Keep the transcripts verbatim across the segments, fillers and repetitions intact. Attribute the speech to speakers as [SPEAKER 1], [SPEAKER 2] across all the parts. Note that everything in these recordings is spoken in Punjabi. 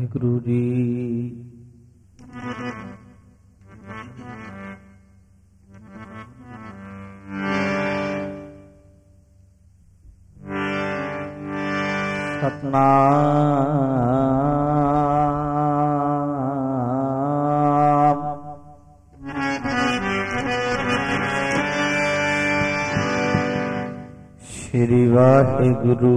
[SPEAKER 1] वाहिगुरु जी। सतनाम श्री वाहिगुरु।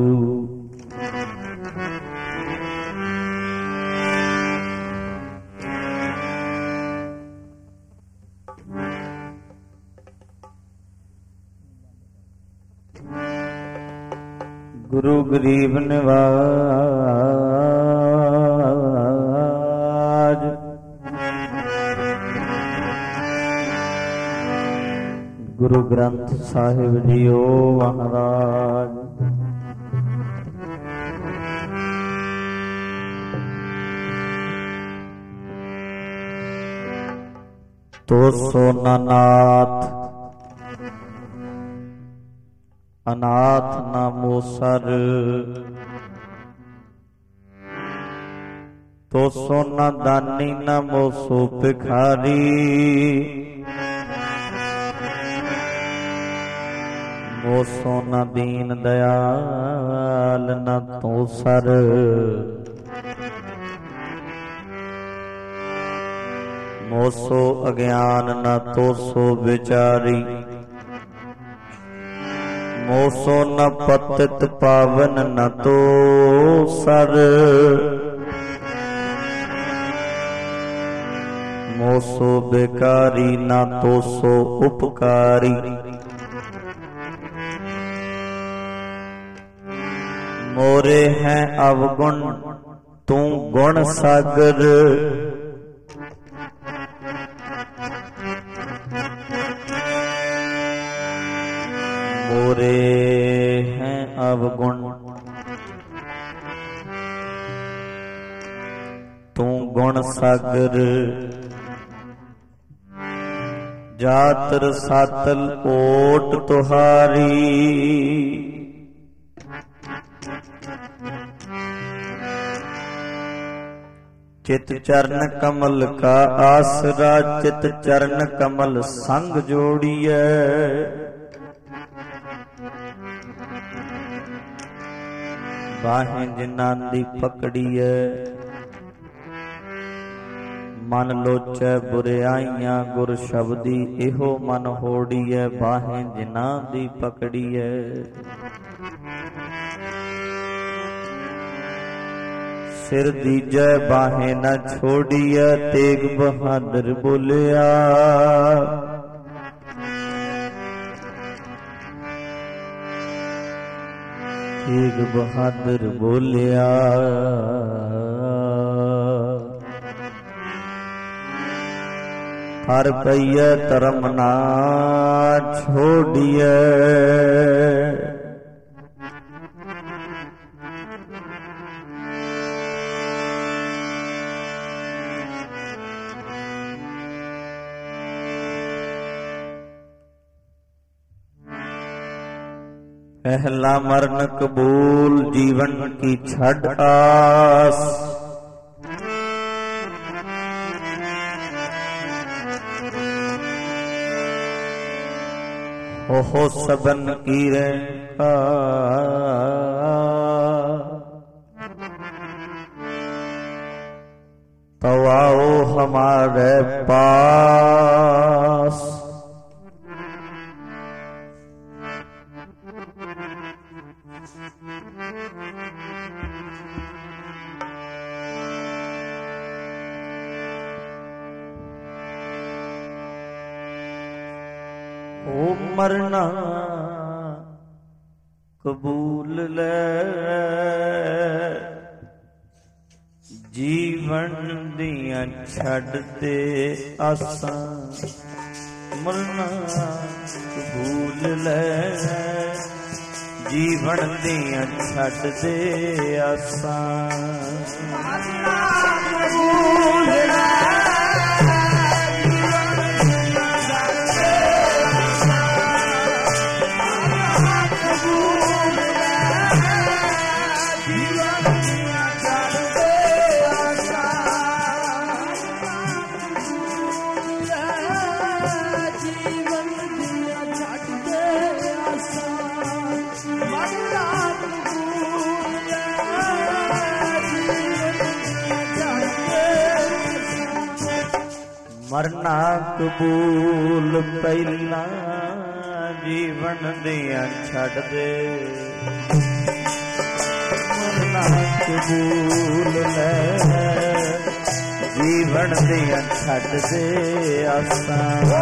[SPEAKER 1] गुरु गरीब निवाज, गुरु ग्रंथ साहिब जीओ महाराज। तो सोना नाथ अनाथ नामो सर, तो सोना दानी नामो सो भिखारी। वो सोना दीन दयाल न तो सर, मोसो अज्ञान न तो सो विचारी। मोसो न पतित पावन न तो सर, मोसो बेकारी न तो सो उपकारी। मोरे हैं अवगुण तू गुण सागर, मोरे हैं अवगुण तू गुण सागर। जातर सातल ओट तुहारी, चित चरण कमल का आसरा। चित चरण कमल संग जोड़िए, बाहें जिन्हां दी पकड़िए। मन लोचै बुराइयां गुर शब्दी, इहो मन होड़िए। बाहें जिन्हां दी पकड़िए, सिर दीजै बाहें न छोड़िए। तेग बहादुर बोलिया, तेग बहादुर बोलिया। हर पइए धर्म ना छोड़िए, पहला मरण कबूल जीवन की छड़ आस। ओहो सबन की रेखा, तो आओ हमारे पास। ओ मरना कबूल ले, जीवन दियां छड़ दे आसां। मरना कबूल ले, जीवन दियां छड़ दे आसां। मरना कबूल ले, मरना कबूल पहला जीवन दिया छड़ दे, मरना कबूल ले जीवन दिया छड़ दे आसा।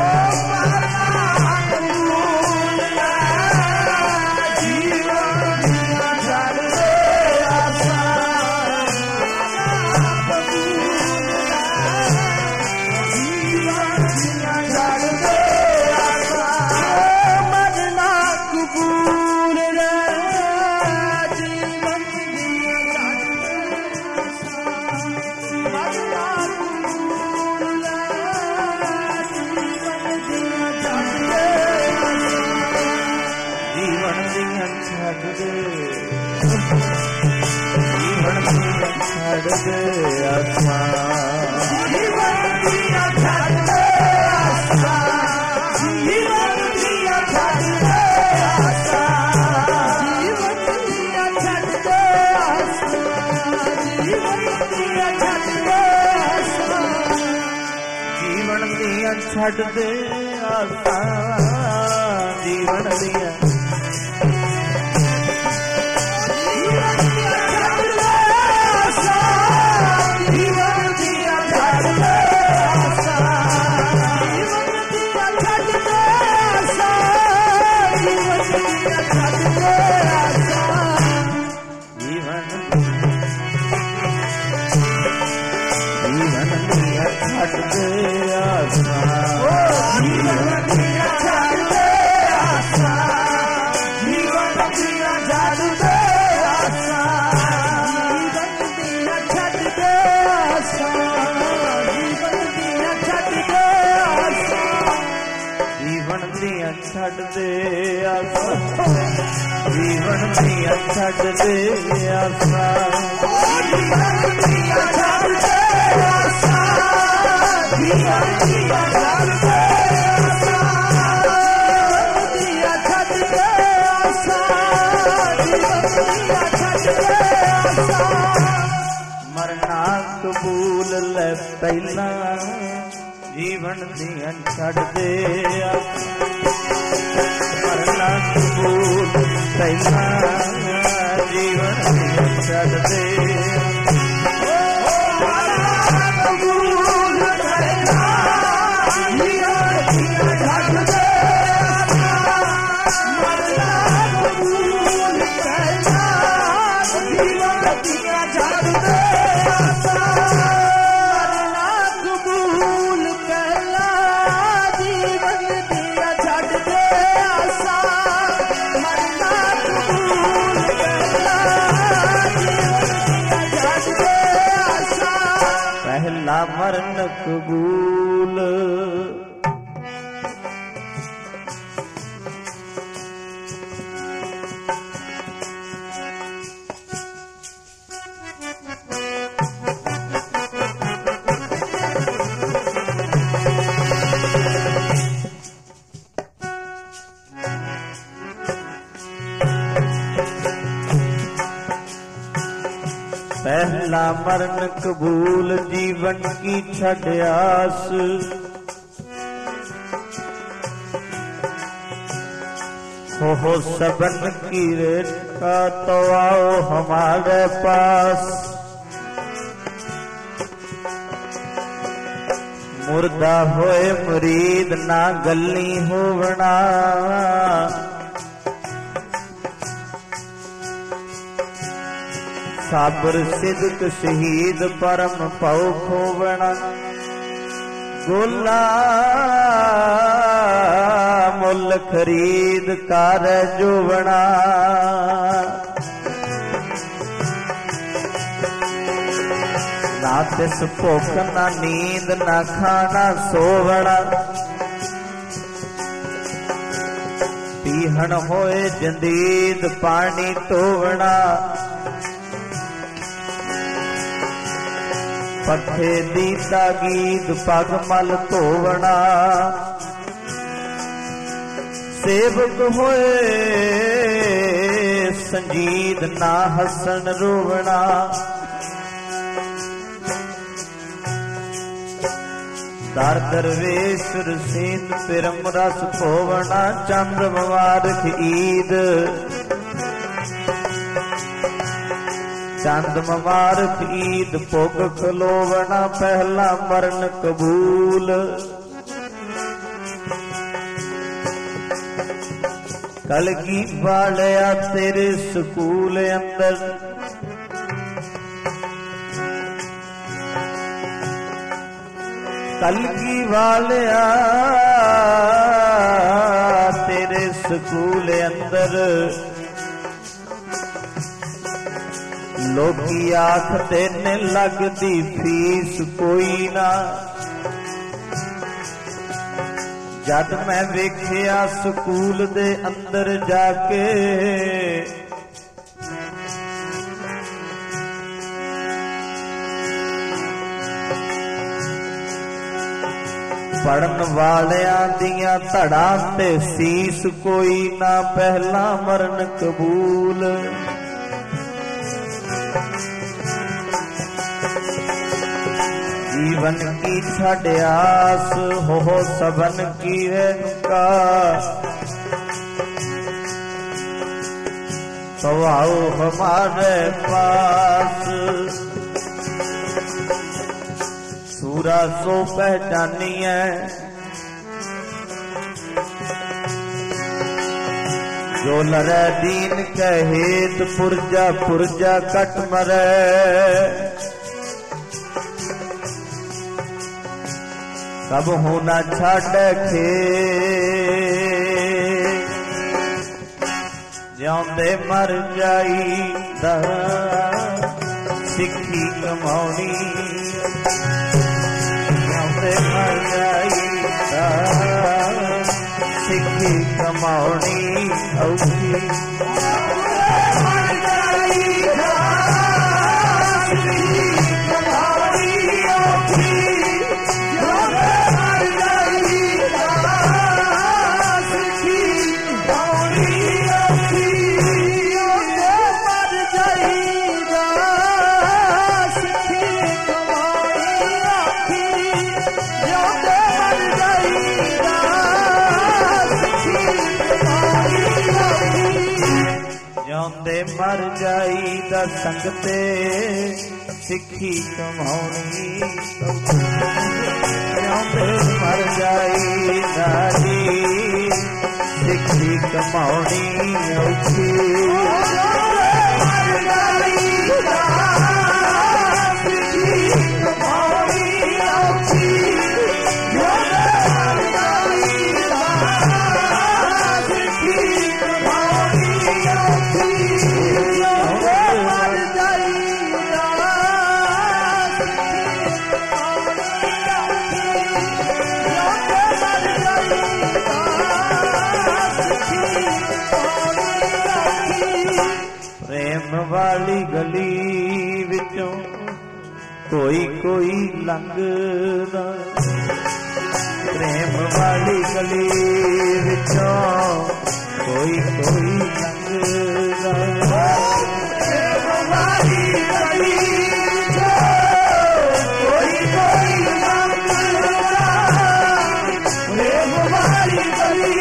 [SPEAKER 1] छड़ दे आसा जीवन दिया, छड़ दे आसा जीवन दिया छड़ दे आसा, जीवन दिया छड़ दे आसा, जीवन दिया छड़ दे आसा, दिया छड़ दे आसा, जीवन दिया छड़ दे आसा। मरना कबूल ले पहला जीवन दिया छड़ दे आसा, मरना कबूल पहला जीवन दिया छड़ दे, मरना कबूल पहला जीवन दिया छड़ दे, मरना कबूल पहला जीवन दिया छड़ दे, मरना कबूल पहला जीवन दिया छड़ दे। पहला मरण कबूल पहला मरण कबूल जीवन की छड़ आस, हो हो सबन की रेखा तो आओ हमारे पास, मुर्दा होए मुरीद ना गली होवना, साबर सिद्क शहीद परम पौ खोवना, गोला मुल खरीद कार जोवना, ना तिस भुख ना नींद ना खाना सोवना, पीहन होए जंदीद पानी टोवना, पथे दी तागीद पग मल धोवना, सेवक होए संजीद ना हसन रोवना, दार दरवेश रसीद पिरम रस पोवना चंद्र मुबारक ईद चंद मुबारक ईद भोग खलोवना पहला मरण कबूल कलगी वालिया तेरे स्कूल अंदर कलगी वालिया तेरे स्कूल अंदर लोकी आखते ने लगदी फीस कोई ना जद मैं वेखिया स्कूल दे अंदर जाके पढ़न वालियां दियां धड़ा ते सीस कोई ना पहला मरण कबूल जीवन की छड़यास हो हो सबन की का तो आओ हमारे पास सूरा सो पहचानी है जो लरे दीन कहेत पुरजा पुरजा कट मरे सब होना छाड़ खे ज्योंदे मर जाई दा सिक्खी कमाउनी ज्योंदे मर जाई दा सिक्खी कमाउनी औखी मर जाई दा संगते सिक्खी कमाउनी मर जाई दादी सिक्खी कमाउनी औखी वाली गली विचों कोई कोई लंघदा प्रेम वाली गली विचों कोई कोई लंघदा प्रेम वाली गली कोई कोई लंघदा प्रेम वाली गली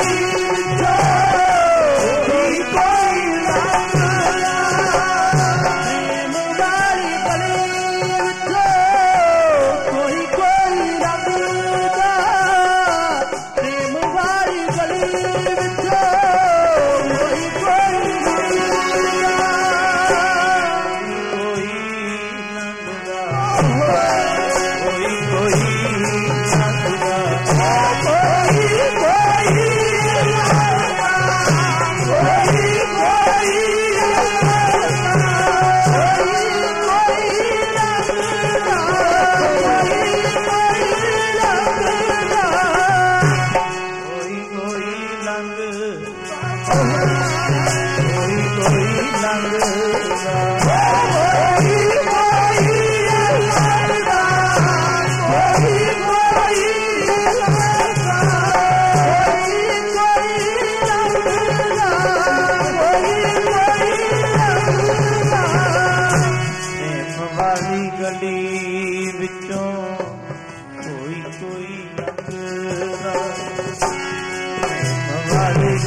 [SPEAKER 1] गली विचों कोई कोई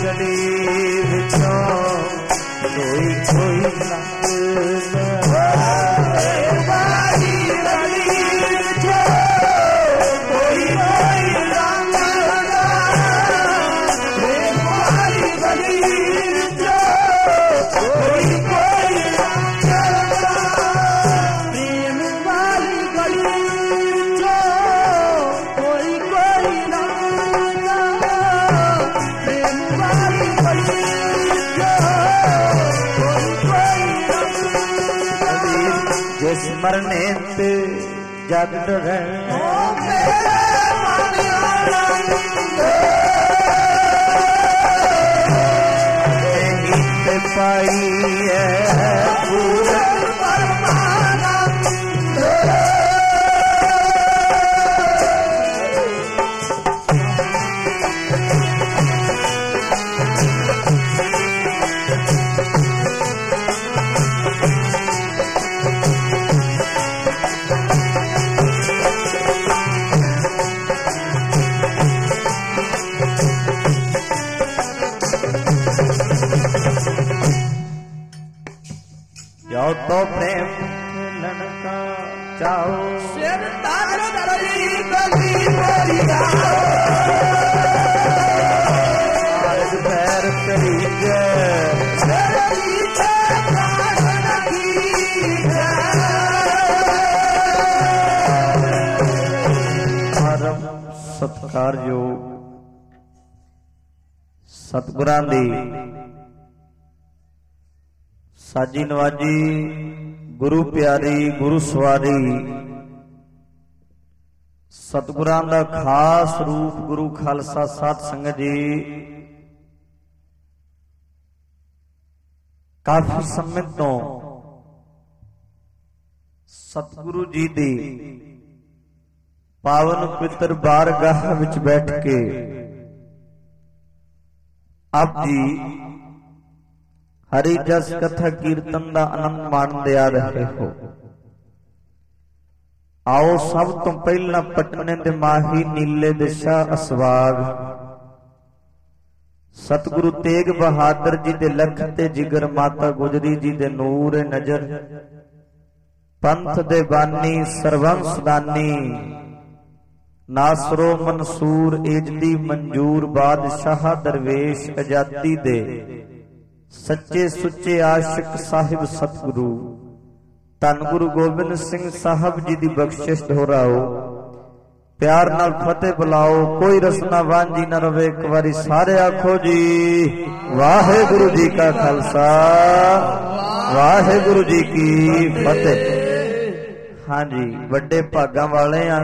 [SPEAKER 1] ਗਲੀ ਵਿੱਚੋਂ ਕੋਈ ਕੋਈ ਲੰਘਦਾ ਵਾਲੀ ਗਲੀ ਵਿੱਚੋਂ ਕੋਈ ਕੋਈ ਲੰਘਦਾ ਵਾਲੀ ਗਲੀ ਵਿੱਚੋਂ ਕੋਈ ਕੋਈ ਲੰਘਦਾ ਪ੍ਰੇਮ ਵਾਲੀ ਗਲੀ ਵਿੱਚੋਂ ਕੋਈ ਕੋਈ ਲੰਘਦਾ ਪ੍ਰੇਮ ਵਾਲੀ ਗਲੀ ਜਿਸ ਮਰਨੇ ਤੇ ਜਗ ਡਰੇ ਨਹੀਂ ਤੇ ਪਾਈ ਹੈ ਪੂਰਨ ਪਰਮਾਨੰਦ ਜਾਓ ਤੋ ਪ੍ਰੇਮ ਖੇਲਣ ਕਾ ਚਾਓ ਸਿਰ ਤਾਰ ਦਰਜੀ ਗਲੀ ਮੇਰੀ ਜਾਓ ਆਰਗ ਪੈਰ ਕਰੀ ਜੈ ਮੇਰੀ ਛੇ ਪ੍ਰਾਣ ਕੀ ਜੈ ਪਰਮ ਸਤਿਕਾਰਯੋਗ ਸਤਿਗੁਰਾਂ ਦੀ ਸਾਜੀ ਨਵਾਜੀ ਗੁਰੂ ਪਿਆਰੀ ਗੁਰੂ ਸਵਾਰੀ ਸਤਿਗੁਰਾਂ ਦਾ ਖਾਸ ਰੂਪ ਗੁਰੂ ਖਾਲਸਾ ਸਾਧ ਸੰਗਤ ਜੀ ਕਾਫੀ ਸਮੇਂ ਤੋਂ ਸਤਿਗੁਰੂ ਜੀ ਦੀ ਪਾਵਨ ਪਵਿੱਤਰ ਬਾਰਗਾਹ ਵਿੱਚ ਬੈਠ ਕੇ ਆਪ ਜੀ ਹਰੀ ਜਸ ਕਥਾ ਕੀਰਤਨ ਦਾ ਆਨੰਦ ਮਾਣਦੇ ਆ ਰਹੇ ਹੋ। ਆਓ ਸਭ ਤੋਂ ਪਹਿਲਾਂ ਪਟਨੇ ਦੇ ਮਾਹੀ ਨੀਲੇ ਦਿਸ਼ਾ ਅਸਵਾਗ ਸਤਿਗੁਰੂ ਤੇਗ ਬਹਾਦਰ ਜੀ ਦੇ ਲਖ ਤੇ ਜਿਗਰ ਮਾਤਾ ਗੁਜਰੀ ਜੀ ਦੇ ਨੂਰ ਨਜ਼ਰ ਪੰਥ ਦੇ ਬਾਨੀ ਸਰਵੰਸ ਦਾਨੀ ਨਾਸਰੋ ਮਨਸੂਰ ਏਜਦੀ ਮਨਜੂਰ ਬਾਦਸ਼ਾਹ ਦਰਵੇਸ਼ ਆਜ਼ਾਦੀ ਦੇ ਸੱਚੇ ਸੁੱਚੇ ਆਸ਼ਿਕ ਸਾਹਿਬ ਸਤਿਗੁਰੂ ਧੰਨ ਗੁਰੂ ਗੋਬਿੰਦ ਸਿੰਘ ਸਾਹਿਬ ਜੀ ਦੀ ਬਖਸ਼ਿਸ਼ ਦੁਹਰਾਓ ਪਿਆਰ ਨਾਲ ਫਤਿਹ ਬੁਲਾਓ ਕੋਈ ਰਸਨਾ ਵਾਂਝੀ ਨਾ ਰਵੇ ਇੱਕ ਵਾਰੀ ਸਾਰੇ ਆਖੋ ਜੀ ਵਾਹਿਗੁਰੂ ਜੀ ਕਾ ਖਾਲਸਾ ਵਾਹਿਗੁਰੂ ਜੀ ਕੀ ਫਤਿਹ। ਹਾਂਜੀ ਵੱਡੇ ਭਾਗਾਂ ਵਾਲੇ ਆ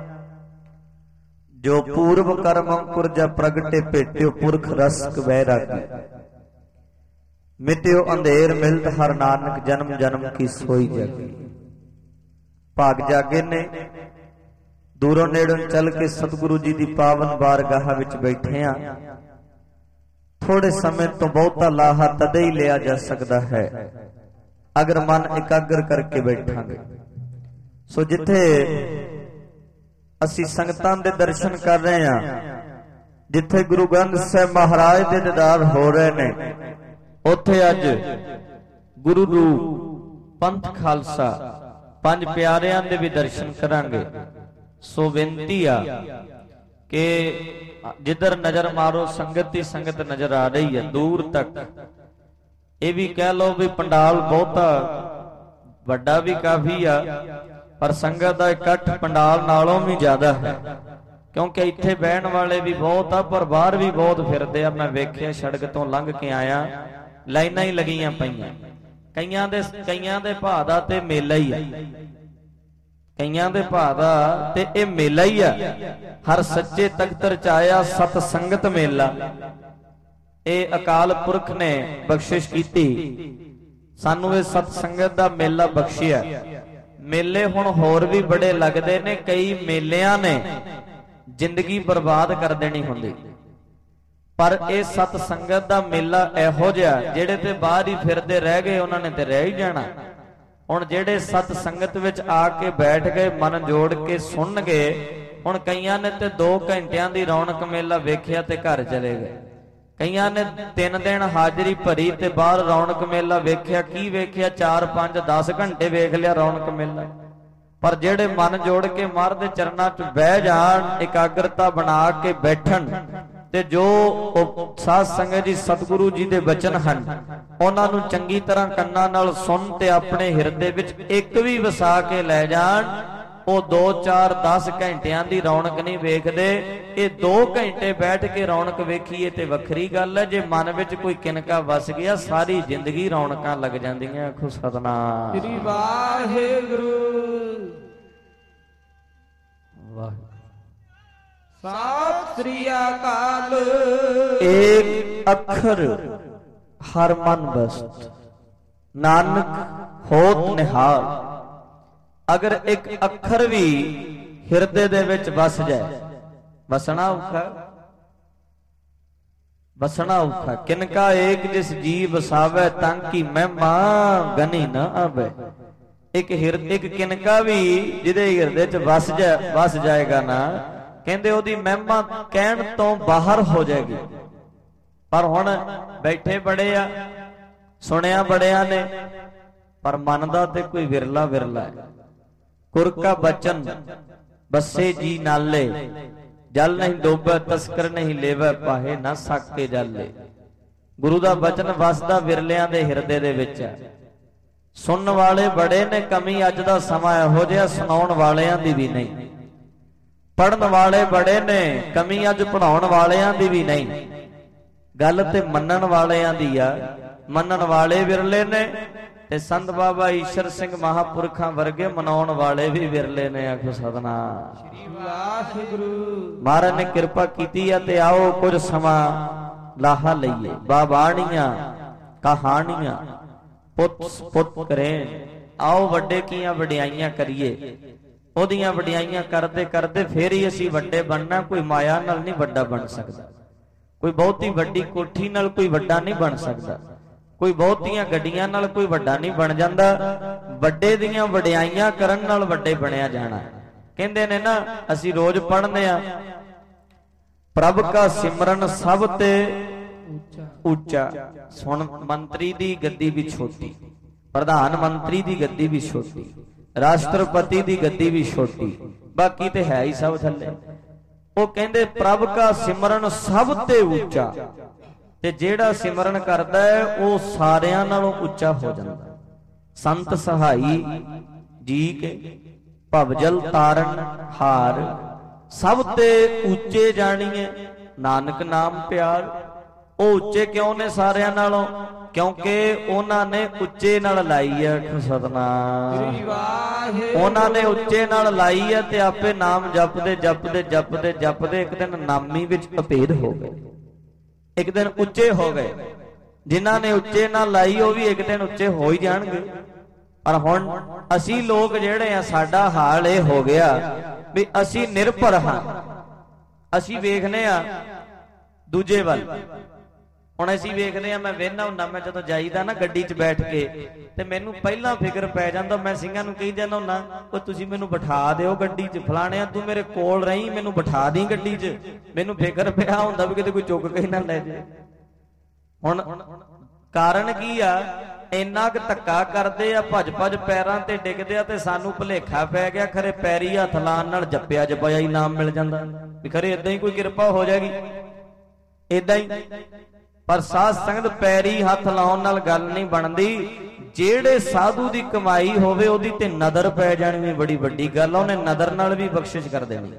[SPEAKER 1] ਜੋ ਪੂਰਵ ਕਰਮ ਅੰਕੁਰ ਜਾ ਪ੍ਰਗਟੇ ਭੇਟਿਓ ਪੁਰਖ ਰਸ ਕਬੈ ਰਾਗੀ ਮਿਟਿਓ ਅੰਧੇਰ ਮਿਲਤ ਹਰ ਨਾਨਕ ਜਨਮ ਜਨਮ ਕੀ ਸੋਈ ਜਾਗੀ। ਭਾਗ ਜਾਗੇ ਨੇ ਦੂਰੋਂ ਨੇੜੋਂ ਚੱਲ ਕੇ ਸਤਿਗੁਰੂ ਜੀ ਦੀ ਪਾਵਨ ਬਾਰਗਾਹ ਵਿੱਚ ਬੈਠੇ ਆ। ਥੋੜੇ ਸਮੇਂ ਤੋਂ ਬਹੁਤਾ ਲਾਹਾ ਤਦੇ ਹੀ ਲਿਆ ਜਾ ਸਕਦਾ ਹੈ ਅਗਰ ਮਨ ਇਕਾਗਰ ਕਰਕੇ ਬੈਠਾਂਗੇ। ਸੋ ਜਿੱਥੇ ਅਸੀਂ ਸੰਗਤਾਂ ਦੇ ਦਰਸ਼ਨ ਕਰ ਰਹੇ ਹਾਂ ਜਿੱਥੇ ਗੁਰੂ ਗ੍ਰੰਥ ਸਾਹਿਬ ਮਹਾਰਾਜ ਦੇ ਦੀਦਾਰ ਹੋ ਰਹੇ ਨੇ ਉੱਥੇ ਅੱਜ ਗੁਰੂ ਰੂਪ ਪੰਥ ਖਾਲਸਾ ਪੰਜ ਪਿਆਰਿਆਂ ਦੇ ਵੀ ਦਰਸ਼ਨ ਕਰਾਂਗੇ। ਸੋ ਬੇਨਤੀ ਆ ਕਿ ਜਿੱਧਰ ਨਜ਼ਰ ਮਾਰੋ ਸੰਗਤ ਹੀ ਸੰਗਤ ਨਜ਼ਰ ਆ ਰਹੀ ਹੈ ਦੂਰ ਤੱਕ। ਇਹ ਵੀ ਕਹਿ ਲਓ ਵੀ ਪੰਡਾਲ ਬਹੁਤਾ ਵੱਡਾ ਵੀ ਕਾਫੀ ਆ ਪਰ ਸੰਗਤ ਦਾ ਇਕੱਠ ਪੰਡਾਲ ਨਾਲੋਂ ਵੀ ਜ਼ਿਆਦਾ ਹੈ ਕਿਉਂਕਿ ਇੱਥੇ ਬਹਿਣ ਵਾਲੇ ਵੀ ਬਹੁਤ ਆ ਪਰ ਬਾਹਰ ਵੀ ਬਹੁਤ ਫਿਰਦੇ ਆ। ਮੈਂ ਵੇਖਿਆ ਸੜਕ ਤੋਂ ਲੰਘ ਕੇ ਆਇਆ ਲਾਈਨਾਂ ਹੀ ਲੱਗੀਆਂ ਪਈਆਂ। ਕਈਆਂ ਦੇ ਕਈਆਂ ਦੇ ਭਾਅ ਦਾ ਤੇ ਮੇਲਾ ਹੀ ਆ ਕਈਆਂ ਦੇ ਭਾਅ ਦਾ ਤੇ ਇਹ ਮੇਲਾ ਹੀ ਆ। ਹਰ ਸੱਚੇ ਤਖਤ ਰਚਾਇਆ ਸਤ ਸੰਗਤ ਮੇਲਾ। ਇਹ ਅਕਾਲ ਪੁਰਖ ਨੇ ਬਖਸ਼ਿਸ਼ ਕੀਤੀ ਸਾਨੂੰ ਇਹ ਸਤ ਸੰਗਤ ਦਾ ਮੇਲਾ ਬਖਸ਼ਿਆ। ਮੇਲੇ ਹੁਣ ਹੋਰ ਵੀ ਬੜੇ ਲੱਗਦੇ ਨੇ ਕਈ ਮੇਲਿਆਂ ਨੇ ਜ਼ਿੰਦਗੀ ਬਰਬਾਦ ਕਰ ਦੇਣੀ ਹੁੰਦੀ ਪਰ ਇਹ ਸਤ ਸੰਗਤ ਦਾ ਮੇਲਾ ਇਹੋ ਜਿਹਾ ਜਿਹੜੇ ਤੇ ਬਾਹਰ ਹੀ ਫਿਰਦੇ ਰਹਿ ਗਏ ਉਹਨਾਂ ਨੇ ਤੇ ਰਹਿ ਹੀ ਜਾਣਾ। ਹੁਣ ਜਿਹੜੇ ਸਤ ਸੰਗਤ ਵਿੱਚ ਆ ਕੇ ਬੈਠ ਗਏ ਮਨ ਜੋੜ ਕੇ ਸੁਣਨਗੇ। ਹੁਣ ਕਈਆਂ ਨੇ ਤੇ ਦੋ ਘੰਟਿਆਂ ਦੀ ਰੌਣਕ ਮੇਲਾ ਵੇਖਿਆ ਤੇ ਘਰ ਚਲੇ ਗਏ। ਕਈਆਂ ਨੇ ਤਿੰਨ ਦਿਨ ਹਾਜ਼ਰੀ ਭਰੀ ਤੇ ਬਾਹਰ ਰੌਣਕ ਮੇਲਾ ਵੇਖਿਆ। ਕੀ ਵੇਖਿਆ? ਚਾਰ ਪੰਜ ਦਸ ਘੰਟੇ ਵੇਖ ਲਿਆ ਰੌਣਕ ਮੇਲਾ। ਪਰ ਜਿਹੜੇ ਮਨ ਜੋੜ ਕੇ ਮਹਾਰਾਜ ਦੇ ਚਰਨਾਂ 'ਚ ਬਹਿ ਜਾਣ, ਇਕਾਗਰਤਾ ਬਣਾ ਕੇ ਬੈਠਣ, ਤੇ ਜੋ ਸਾਧ ਸੰਗਤ ਜੀ ਸਤਿਗੁਰੂ ਜੀ ਦੇ ਬਚਨ ਹਨ ਉਹਨਾਂ ਨੂੰ ਚੰਗੀ ਤਰ੍ਹਾਂ ਕੰਨਾਂ ਨਾਲ ਸੁਣ ਤੇ ਆਪਣੇ ਹਿਰਦੇ ਵਿੱਚ ਇੱਕ ਵੀ ਵਸਾ ਕੇ ਲੈ ਜਾਣ, ਉਹ ਦੋ ਚਾਰ ਦਸ ਘੰਟਿਆਂ ਦੀ ਰੌਣਕ ਨਹੀਂ ਵੇਖਦੇ। ਇਹ ਦੋ ਘੰਟੇ ਬੈਠ ਕੇ ਰੌਣਕ ਵੇਖੀਏ ਤੇ ਵੱਖਰੀ ਗੱਲ ਹੈ। ਜੇ ਮਨ ਵਿੱਚ ਕੋਈ ਕਿਨਕਾ ਵਸ ਗਿਆ, ਸਾਰੀ ਜ਼ਿੰਦਗੀ ਰੌਣਕਾਂ ਲੱਗ ਜਾਂਦੀਆਂ। ਆਖੋ ਸਤਿਨਾਮ ਸ੍ਰੀ ਵਾਹਿਗੁਰੂ। ਵਾਹਿਗੁਰੂ ਸਤਿ ਸ੍ਰੀ ਅਕਾਲ। ਏਕ ਅੱਖਰ ਹਰ ਮਨ ਬਸਤ, ਨਾਨਕ ਹੋਤ ਨਿਹਾਲ। ਅਗਰ ਇੱਕ ਅੱਖਰ ਵੀ ਹਿਰਦੇ ਦੇ ਵਿੱਚ ਵਸ ਜਾਏ, ਵਸਣਾ ਔਖਾ, ਵਸਣਾ ਔਖਾ। ਕਿਨਕਾ ਏਕ ਜਿਸ ਜੀ ਵਸਾਵੇ, ਤਾਂ ਕੀ ਮਹਿਮਾ ਗਨੀ ਨਾ ਆਵੇ। ਇੱਕ ਹਿਰਦੇ ਇੱਕ ਕਿਨਕਾ ਵੀ ਜਿਹਦੇ ਹਿਰਦੇ ਚ ਵਸ ਜਾ ਵਸ ਜਾਏਗਾ ਨਾ, ਕਹਿੰਦੇ ਉਹਦੀ ਮਹਿਮਾ ਕਹਿਣ ਤੋਂ ਬਾਹਰ ਹੋ ਜਾਏਗੀ। ਪਰ ਹੁਣ ਬੈਠੇ ਬੜੇ ਆ, ਸੁਣਿਆ ਬੜਿਆਂ ਨੇ, ਪਰ ਮੰਨਦਾ ਤੇ ਕੋਈ ਵਿਰਲਾ ਵਿਰਲਾ ਹੈ। ਕੁਰ ਕਾ ਬਚਨ ਬਸੇ ਜੀ ਨਾਲੇ, ਜਲ ਨਹੀਂ ਡੋਬੈ ਤਸਕਰ ਨਹੀਂ ਲੇਵੈ, ਪਾਹੇ ਨਾ ਸਾਕੇ ਜਾਲੇ। ਗੁਰੂ ਦਾ ਬਚਨ ਵਸਦਾ ਵਿਰਲਿਆਂ ਦੇ ਹਿਰਦੇ ਦੇ ਵਿੱਚ ਹੈ। ਸੁਣਨ ਵਾਲੇ ਬੜੇ ਨੇ, ਕਮੀ ਅੱਜ ਦਾ ਸਮਾਂ ਇਹੋ ਜਿਹਾ, ਸੁਣਾਉਣ ਵਾਲਿਆਂ ਦੀ ਵੀ ਨਹੀਂ। ਪੜਨ ਵਾਲੇ ਬੜੇ ਨੇ, ਕਮੀ ਅੱਜ ਪੜਾਉਣ ਵਾਲਿਆਂ ਦੀ ਵੀ ਨਹੀਂ। ਗੱਲ ਤੇ ਮੰਨਣ ਵਾਲਿਆਂ ਦੀ ਆ, ਮੰਨਣ ਵਾਲੇ ਵਿਰਲੇ ਨੇ ਤੇ ਸੰਤ ਬਾਬਾ ਈਸ਼ਰ ਸਿੰਘ ਮਹਾਂਪੁਰਖਾਂ ਵਰਗੇ ਮਨਾਉਣ ਵਾਲੇ ਵੀ ਵਿਰਲੇ ਨੇ। ਆਖੋ ਸਤਿਨਾਮ ਸ੍ਰੀ ਵਾਹਿਗੁਰੂ। ਮਹਾਰਾਜ ਨੇ ਕਿਰਪਾ ਕੀਤੀ ਹੈ ਤੇ ਆਓ ਕੁਝ ਸਮਾਂ ਲਾਹਾ ਲਈਏ। ਬਾਬਾਣੀਆਂ ਕਹਾਣੀਆਂ ਪੁੱਤ ਪੁੱਤ ਕਰੇ, ਆਓ ਵੱਡੇ ਕੀਆਂ ਵਡਿਆਈਆਂ ਕਰੀਏ। ਉਹਦੀਆਂ ਵਡਿਆਈਆਂ ਕਰਦੇ ਕਰਦੇ ਫੇਰ ਹੀ ਅਸੀਂ ਵੱਡੇ ਬਣਨਾ। ਕੋਈ ਮਾਇਆ ਨਾਲ ਨਹੀਂ ਵੱਡਾ ਬਣ ਸਕਦਾ, ਕੋਈ ਬਹੁਤੀ ਵੱਡੀ ਕੋਠੀ ਨਾਲ ਕੋਈ ਵੱਡਾ ਨਹੀਂ ਬਣ ਸਕਦਾ, ਕੋਈ ਬਹੁਤੀਆਂ ਗੱਡੀਆਂ ਨਾਲ ਕੋਈ ਵੱਡਾ ਨਹੀਂ ਬਣ ਜਾਂਦਾ। ਵੱਡੇ ਦੀਆਂ ਵਡਿਆਈਆਂ ਕਰਨ ਨਾਲ ਵੱਡੇ ਬਣਿਆ ਜਾਣਾ। ਕਹਿੰਦੇ ਨੇ ਨਾ, ਅਸੀਂ ਰੋਜ਼ ਪੜ੍ਹਦੇ ਆ, ਪ੍ਰਭ ਕਾ ਸਿਮਰਨ ਸਭ ਤੇ ਉੱਚਾ। ਸੁਣ, ਮੰਤਰੀ ਦੀ ਗੱਦੀ ਵੀ ਛੋਟੀ, ਪ੍ਰਧਾਨ ਮੰਤਰੀ ਦੀ ਗੱਦੀ ਵੀ ਛੋਟੀ, ਰਾਸ਼ਟਰਪਤੀ ਦੀ ਗੱਦੀ ਵੀ ਛੋਟੀ, ਬਾਕੀ ਤੇ ਹੈ ਹੀ ਸਭ ਥੱਲੇ। ਉਹ ਕਹਿੰਦੇ ਪ੍ਰਭ ਕਾ ਸਿਮਰਨ ਸਭ ਤੇ ਉੱਚਾ, ਤੇ ਜਿਹੜਾ ਸਿਮਰਨ ਕਰਦਾ ਹੈ ਉਹ ਸਾਰਿਆਂ ਨਾਲੋਂ ਉੱਚਾ ਹੋ ਜਾਂਦਾ। ਸੰਤ ਸਹਾਈ ਜੀ ਕੇ ਭਵਜਲ ਤਾਰਨ ਹਾਰ, ਸਭ ਤੇ ਉੱਚੇ ਜਾਣੀਏ ਨਾਨਕ ਨਾਮ ਪਿਆਰ। ਉਹ ਉੱਚੇ ਕਿਉਂ ਨੇ ਸਾਰਿਆਂ ਨਾਲੋਂ? ਕਿਉਂਕਿ ਉਹਨਾਂ ਨੇ ਉੱਚੇ ਨਾਲ ਲਾਈ ਹੈ। ਸਤਿਨਾਮ ਉਹਨਾਂ ਨੇ ਉੱਚੇ ਨਾਲ ਲਾਈ ਹੈ ਤੇ ਆਪੇ ਨਾਮ ਜਪਦੇ ਜਪਦੇ ਜਪਦੇ ਜਪਦੇ ਇੱਕ ਦਿਨ ਨਾਮੀ ਵਿੱਚ ਅਭੇਦ ਹੋ ਗਏ, ਇੱਕ ਦਿਨ ਉੱਚੇ ਹੋ ਗਏ। ਜਿਨ੍ਹਾਂ ਨੇ ਉੱਚੇ ਨਾਲ ਲਾਈ ਉਹ ਵੀ ਇੱਕ ਦਿਨ ਉੱਚੇ ਹੋ ਹੀ ਜਾਣਗੇ। ਪਰ ਹੁਣ ਅਸੀਂ ਲੋਕ ਜਿਹੜੇ ਆ, ਸਾਡਾ ਹਾਲ ਇਹ ਹੋ ਗਿਆ ਵੀ ਅਸੀਂ ਨਿਰਭਰ ਹਾਂ। ਅਸੀਂ ਵੇਖਨੇ ਆ ਦੂਜੇ ਵੱਲ। ਹੁਣ ਅਸੀਂ ਵੇਖਦੇ ਆ, ਮੈਂ ਵੇਖਣਾ ਹੁੰਦਾ, ਮੈਂ ਜਦੋਂ ਜਾਈਦਾ ਨਾ ਗੱਡੀ 'ਚ ਬੈਠ ਕੇ, ਤੇ ਮੈਨੂੰ ਪਹਿਲਾਂ ਫਿਕਰ ਪੈ ਜਾਂਦਾ। ਮੈਂ ਸਿੰਘਾਂ ਨੂੰ ਕਹੀ ਜਾਂਦਾ ਹੁੰਦਾ, ਉਹ ਤੁਸੀਂ ਮੈਨੂੰ ਬਿਠਾ ਦਿਓ ਗੱਡੀ 'ਚ, ਫਲਾਣਿਆ ਤੂੰ ਮੇਰੇ ਕੋਲ ਰਹੀਂ, ਮੈਨੂੰ ਬਿਠਾ ਦੀ ਗੱਡੀ 'ਚ। ਮੈਨੂੰ ਫਿਕਰ ਪਿਆ ਹੁੰਦਾ ਵੀ ਕਿਤੇ ਕੋਈ ਚੁੱਕ ਕੇ ਨਾ ਲੈ ਜੇ। ਹੁਣ ਕਾਰਨ ਕੀ ਆ? ਇੰਨਾ ਕੁ ਧੱਕਾ ਕਰਦੇ ਆ, ਭੱਜ ਭੱਜ ਪੈਰਾਂ ਤੇ ਡਿੱਗਦੇ ਆ, ਤੇ ਸਾਨੂੰ ਭੁਲੇਖਾ ਪੈ ਗਿਆ ਖਰੇ ਪੈਰੀ ਹੱਥ ਲਾਉਣ ਨਾਲ ਜੱਪਿਆ ਜਪਾਇਆ ਹੀ ਨਾਮ ਮਿਲ ਜਾਂਦਾ, ਵੀ ਖਰੇ ਏਦਾਂ ਹੀ ਕੋਈ ਕਿਰਪਾ ਹੋ ਜਾਏਗੀ, ਏਦਾਂ ਹੀ। ਪਰ ਸਾਧ ਸੰਗਤ ਪੈਰੀ ਹੱਥ ਲਾਉਣ ਨਾਲ ਗੱਲ ਨਹੀਂ ਬਣਦੀ। ਜਿਹੜੇ ਸਾਧੂ ਦੀ ਕਮਾਈ ਹੋਵੇ ਉਹਦੀ ਤੇ ਨਦਰ ਪੈ ਜਾਣੀ ਵੀ ਬੜੀ ਵੱਡੀ ਗੱਲ ਆ। ਉਹਨੇ ਨਦਰ ਨਾਲ ਵੀ ਬਖਸ਼ਿਸ਼ ਕਰ ਦੇਣੀ।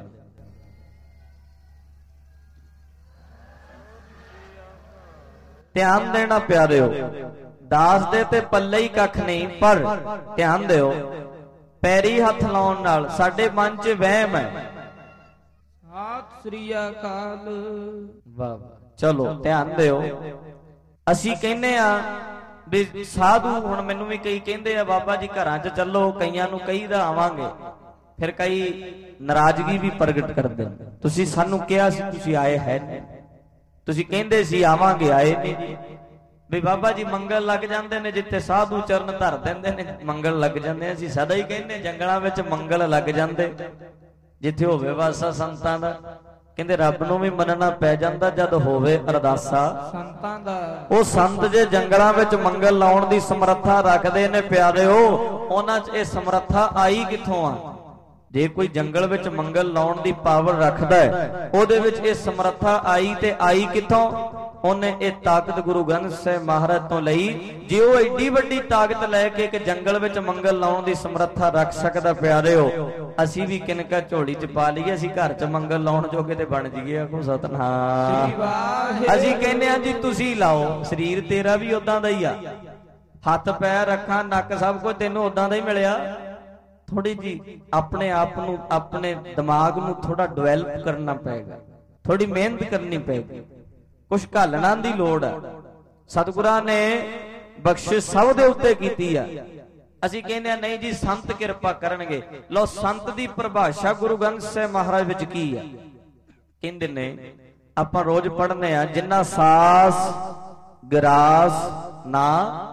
[SPEAKER 1] ਧਿਆਨ ਦੇਣਾ ਪਿਆਰਿਓ, ਦਾਸ ਦੇ ਤੇ ਪੱਲੇ ਹੀ ਕੱਖ ਨਹੀਂ, ਪਰ ਧਿਆਨ ਦਿਓ, ਪੈਰੀ ਹੱਥ ਲਾਉਣ ਨਾਲ ਸਾਡੇ ਮਨ 'ਚ ਵਹਿਮ ਹੈ। ਸਤਿ ਸ੍ਰੀ ਅਕਾਲ। ਵਾਹ ਵਾਹ, ਚਲੋ ਧਿਆਨ ਦਿਓ। ਅਸੀਂ ਕਹਿੰਦੇ ਆ ਵੀ ਸਾਧੂ, ਹੁਣ ਮੈਨੂੰ ਵੀ ਕਈ ਕਹਿੰਦੇ ਆ ਬਾਬਾ ਜੀ ਘਰਾਂ 'ਚ ਚੱਲੋ, ਕਈਆਂ ਨੂੰ ਕਹੀਦਾ ਆਵਾਂਗੇ, ਫਿਰ ਕਈ ਨਾਰਾਜ਼ਗੀ ਵੀ ਪ੍ਰਗਟ ਕਰਦੇ ਨੇ। ਤੁਸੀਂ ਸਾਨੂੰ ਕਿਹਾ ਸੀ, ਤੁਸੀਂ ਆਏ ਹੈ ਨਹੀਂ, ਤੁਸੀਂ ਕਹਿੰਦੇ ਸੀ ਆਵਾਂਗੇ, ਆਏ ਨਹੀਂ। ਵੀ ਬਾਬਾ ਜੀ ਮੰਗਲ ਲੱਗ ਜਾਂਦੇ ਨੇ, ਜਿੱਥੇ ਸਾਧੂ ਚਰਨ ਧਰ ਦਿੰਦੇ ਨੇ ਮੰਗਲ ਲੱਗ ਜਾਂਦੇ। ਅਸੀਂ ਸਦਾ ਹੀ ਕਹਿੰਦੇ ਜੰਗਲਾਂ ਵਿੱਚ ਮੰਗਲ ਲੱਗ ਜਾਂਦੇ, ਜਿੱਥੇ ਹੋਵੇ ਵਾਸਾ ਸੰਤਾਂ ਦਾ। ਕਹਿੰਦੇ ਰੱਬ ਨੂੰ ਵੀ ਮੰਨਣਾ ਪੈ ਜਾਂਦਾ ਜਦ ਹੋਵੇ ਅਰਦਾਸਾ
[SPEAKER 2] ਸੰਤਾਂ ਦਾ।
[SPEAKER 1] ਉਹ ਸੰਤ ਜੇ ਜੰਗਲਾਂ ਵਿੱਚ ਮੰਗਲ ਲਾਉਣ ਦੀ ਸਮਰੱਥਾ ਰੱਖਦੇ ਨੇ ਪਿਆਰਿਓ, ਉਹਨਾਂ 'ਚ ਇਹ ਸਮਰੱਥਾ ਆਈ ਕਿੱਥੋਂ ਆ? ਜੇ ਕੋਈ ਜੰਗਲ ਵਿੱਚ ਮੰਗਲ ਲਾਉਣ ਦੀ ਪਾਵਰ ਰੱਖਦਾ ਹੈ, ਉਹਦੇ ਵਿੱਚ ਇਹ ਸਮਰੱਥਾ ਆਈ ਤੇ ਆਈ ਕਿੱਥੋਂ? ਉਹਨੇ ਇਹ ਤਾਕਤ ਗੁਰੂ ਗ੍ਰੰਥ ਸਾਹਿਬ ਮਹਾਰਾਜ ਤੋਂ ਲਈ। ਜੇ ਉਹ ਏਡੀ ਵੱਡੀ ਤਾਕਤ ਲੈ ਕੇ ਇੱਕ ਜੰਗਲ ਵਿੱਚ ਮੰਗਲ ਲਾਉਣ ਦੀ ਸਮਰੱਥਾ ਰੱਖ ਸਕਦਾ ਪਿਆਰਿਓ, ਅਸੀਂ ਵੀ ਕਿਨਕਾ ਝੋਲੀ 'ਚ ਪਾ ਲਈਏ, ਅਸੀਂ ਘਰ 'ਚ ਮੰਗਲ ਲਾਉਣ ਜੋਗੇ ਤੇ ਬਣ ਜਾਈਏ। ਆਖੋ ਸਤਿਨਾਮ। ਅਸੀਂ ਕਹਿੰਦੇ ਆ ਜੀ ਤੁਸੀਂ ਲਾਓ, ਸਰੀਰ ਤੇਰਾ ਵੀ ਉਦਾਂ ਦਾ ਹੀ ਆ, ਹੱਥ ਪੈਰ ਅੱਖਾਂ ਨੱਕ ਸਭ ਕੁਝ ਤੈਨੂੰ ਉਦਾਂ ਦਾ ਹੀ ਮਿਲਿਆ। ਥੋੜੀ ਜੀ ਆਪਣੇ ਆਪ ਨੂੰ, ਆਪਣੇ ਦਿਮਾਗ ਨੂੰ ਥੋੜਾ ਡਿਵੈਲਪ ਕਰਨਾ ਪਏਗਾ, ਥੋੜੀ ਮਿਹਨਤ ਕਰਨੀ ਪਏਗੀ, ਕੁਛ ਘਾਲਣਾ ਦੀ ਲੋੜ ਹੈ। ਸਤਿਗੁਰਾਂ ਨੇ ਬਖਸ਼ਿਸ਼ ਸਭ ਦੇ ਉੱਤੇ ਕੀਤੀ ਆ। ਅਸੀਂ ਕਹਿੰਦੇ ਆ ਨਹੀਂ ਜੀ ਸੰਤ ਕਿਰਪਾ ਕਰਨਗੇ। ਲਓ ਸੰਤ ਦੀ ਪਰਿਭਾਸ਼ਾ ਗੁਰੂ ਗ੍ਰੰਥ ਸਾਹਿਬ ਮਹਾਰਾਜ ਵਿੱਚ ਕੀ ਆ? ਕਹਿੰਦੇ ਨੇ ਆਪਾਂ ਰੋਜ਼ ਪੜ੍ਹਨੇ ਆ, ਜਿੰਨਾ ਸਾਸ ਗਰਾਸ ਨਾ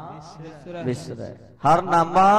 [SPEAKER 1] ਵਿਸਰੈ, ਹਰ ਨਾਮਾ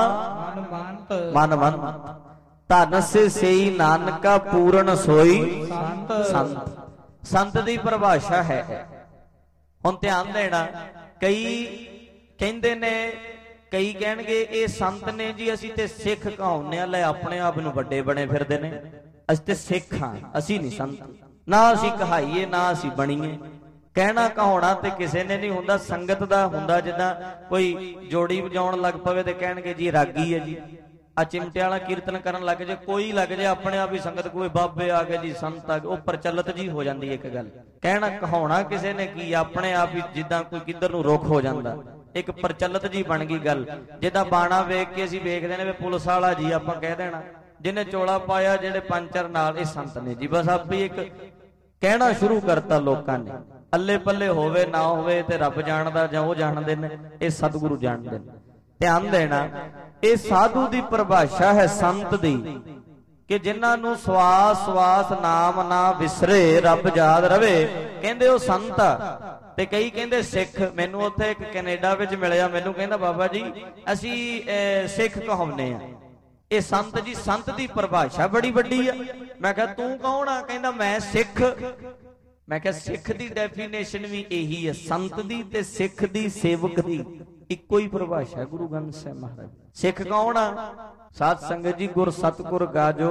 [SPEAKER 1] ਮਨ ਮੰਤ, ਧਨ ਸੇ ਸਈ ਨਾਨਕਾ ਪੂਰਨ ਸੋਈ ਸੰਤ। ਸੰਤ ਦੀ ਪਰਿਭਾਸ਼ਾ ਹੈ। ਹੁਣ ਧਿਆਨ ਦੇਣਾ, ਕਈ ਕਹਿੰਦੇ ਨੇ, ਕਈ ਕਹਿਣਗੇ ਇਹ ਸੰਤ ਨੇ ਜੀ, ਅਸੀਂ ਤੇ ਸਿੱਖ ਕਹਾਉਂਦੇ ਆ। ਲੈ ਆਪਣੇ ਆਪ ਨੂੰ ਵੱਡੇ ਬਣੇ ਫਿਰਦੇ ਨੇ, ਅਸੀਂ ਤੇ ਸਿੱਖ ਹਾਂ, ਅਸੀਂ ਨਹੀਂ ਸੰਤ। ਨਾ ਅਸੀਂ ਕਹਾਈਏ ਨਾ ਅਸੀਂ ਬਣੀਏ। ਕਹਿਣਾ ਕਹਾਉਣਾ ਤੇ ਕਿਸੇ ਨੇ ਨਹੀਂ ਹੁੰਦਾ, ਸੰਗਤ ਦਾ ਹੁੰਦਾ। ਜਿੱਦਾਂ ਕੋਈ ਜੋੜੀ ਵਜਾਉਣ ਲੱਗ ਪਵੇ ਤੇ ਕਹਿਣਗੇ ਜੀ ਰਾਗੀ ਹੈ ਜੀ, ਆ ਚਿਮਟੇ ਵਾਲਾ ਕੀਰਤਨ ਕਰਨ ਲੱਗ ਜੇ, ਕੋਈ ਲੱਗ ਜੇ, ਆਪਣੇ ਆਪ ਹੀ ਸੰਗਤ ਕੋਈ ਬਾਬੇ ਆ ਗਏ ਜੀ, ਸੰਤ ਆ ਗਏ, ਉਹ ਪ੍ਰਚਲਿਤ ਜੀ ਹੋ ਜਾਂਦੀ ਇੱਕ ਗੱਲ। ਕਹਿਣਾ ਕਹਾਉਣਾ ਕਿਸੇ ਨੇ ਕੀ, ਆਪਣੇ ਆਪ ਹੀ ਜਿੱਦਾਂ ਕੋਈ ਕਿੱਧਰ ਨੂੰ ਰੁੱਖ ਹੋ ਜਾਂਦਾ, ਇੱਕ ਪ੍ਰਚਲਿਤ ਜੀ ਬਣ ਗਈ ਗੱਲ। ਜਿੱਦਾਂ ਬਾਣਾ ਵੇਖ ਕੇ ਅਸੀਂ ਵੇਖਦੇ ਨੇ ਵੀ ਪੁਲਿਸ ਵਾਲਾ ਜੀ, ਆਪਾਂ ਕਹਿ ਦੇਣਾ ਜਿਹਨੇ ਚੋਲਾ ਪਾਇਆ, ਜਿਹੜੇ ਪੰਚਰ ਨਾਲ, ਇਹ ਸੰਤ ਨੇ ਜੀ। ਬਸ ਆਪੇ ਇੱਕ ਕਹਿਣਾ ਸ਼ੁਰੂ ਕਰਤਾ ਲੋਕਾਂ ਨੇ। ਅੱਲੇ ਪੱਲੇ ਹੋਵੇ ਨਾ ਹੋਵੇ ਤੇ ਰੱਬ ਜਾਣਦਾ, ਜਾਂ ਉਹ ਜਾਣਦੇ ਨੇ, ਇਹ ਸਤਿਗੁਰੂ ਜਾਣਦੇ ਨੇ। ਧਿਆਨ ਦੇਣਾ, ਇਹ ਸਾਧੂ ਦੀ ਪਰਿਭਾਸ਼ਾ ਹੈ ਸੰਤ ਦੀ, ਕਿ ਜਿਨ੍ਹਾਂ ਨੂੰ ਸਵਾਸ ਸਵਾਸ ਨਾਮ ਨਾ ਵਿਸਰੇ, ਰੱਬ ਯਾਦ ਰਵੇ, ਕਹਿੰਦੇ ਉਹ ਸੰਤ ਆ। ਤੇ ਕਈ ਕਹਿੰਦੇ ਸਿੱਖ। ਮੈਨੂੰ ਉੱਥੇ ਇੱਕ ਕੈਨੇਡਾ ਵਿੱਚ ਮਿਲਿਆ, ਮੈਨੂੰ ਕਹਿੰਦਾ ਬਾਬਾ ਜੀ ਅਸੀਂ ਸਿੱਖ ਕਹਾਉਂਦੇ ਆ। ਇਹ ਸੰਤ ਜੀ, ਸੰਤ ਦੀ ਪਰਿਭਾਸ਼ਾ ਬੜੀ ਵੱਡੀ ਆ। ਮੈਂ ਕਿਹਾ ਤੂੰ ਕੌਣ ਆ? ਕਹਿੰਦਾ ਮੈਂ ਸਿੱਖ। ਮੈਂ ਕਿਹਾ ਸਿੱਖ ਦੀ ਡੈਫੀਨੇਸ਼ਨ ਵੀ ਇਹੀ ਹੈ, ਸੰਤ ਦੀ ਤੇ ਸਿੱਖ ਦੀ, ਸੇਵਕ ਦੀ ਇੱਕੋ ਹੀ ਪਰਿਭਾਸ਼ਾ ਗੁਰੂ ਗ੍ਰੰਥ ਸਾਹਿਬ ਮਹਾਰਾਜ। ਸਿੱਖ ਕੌਣ ਆ? ਸਾਧ ਸੰਗਤ ਜੀ, ਗੁਰ ਸਤਿਗੁਰ ਗਾਜੋ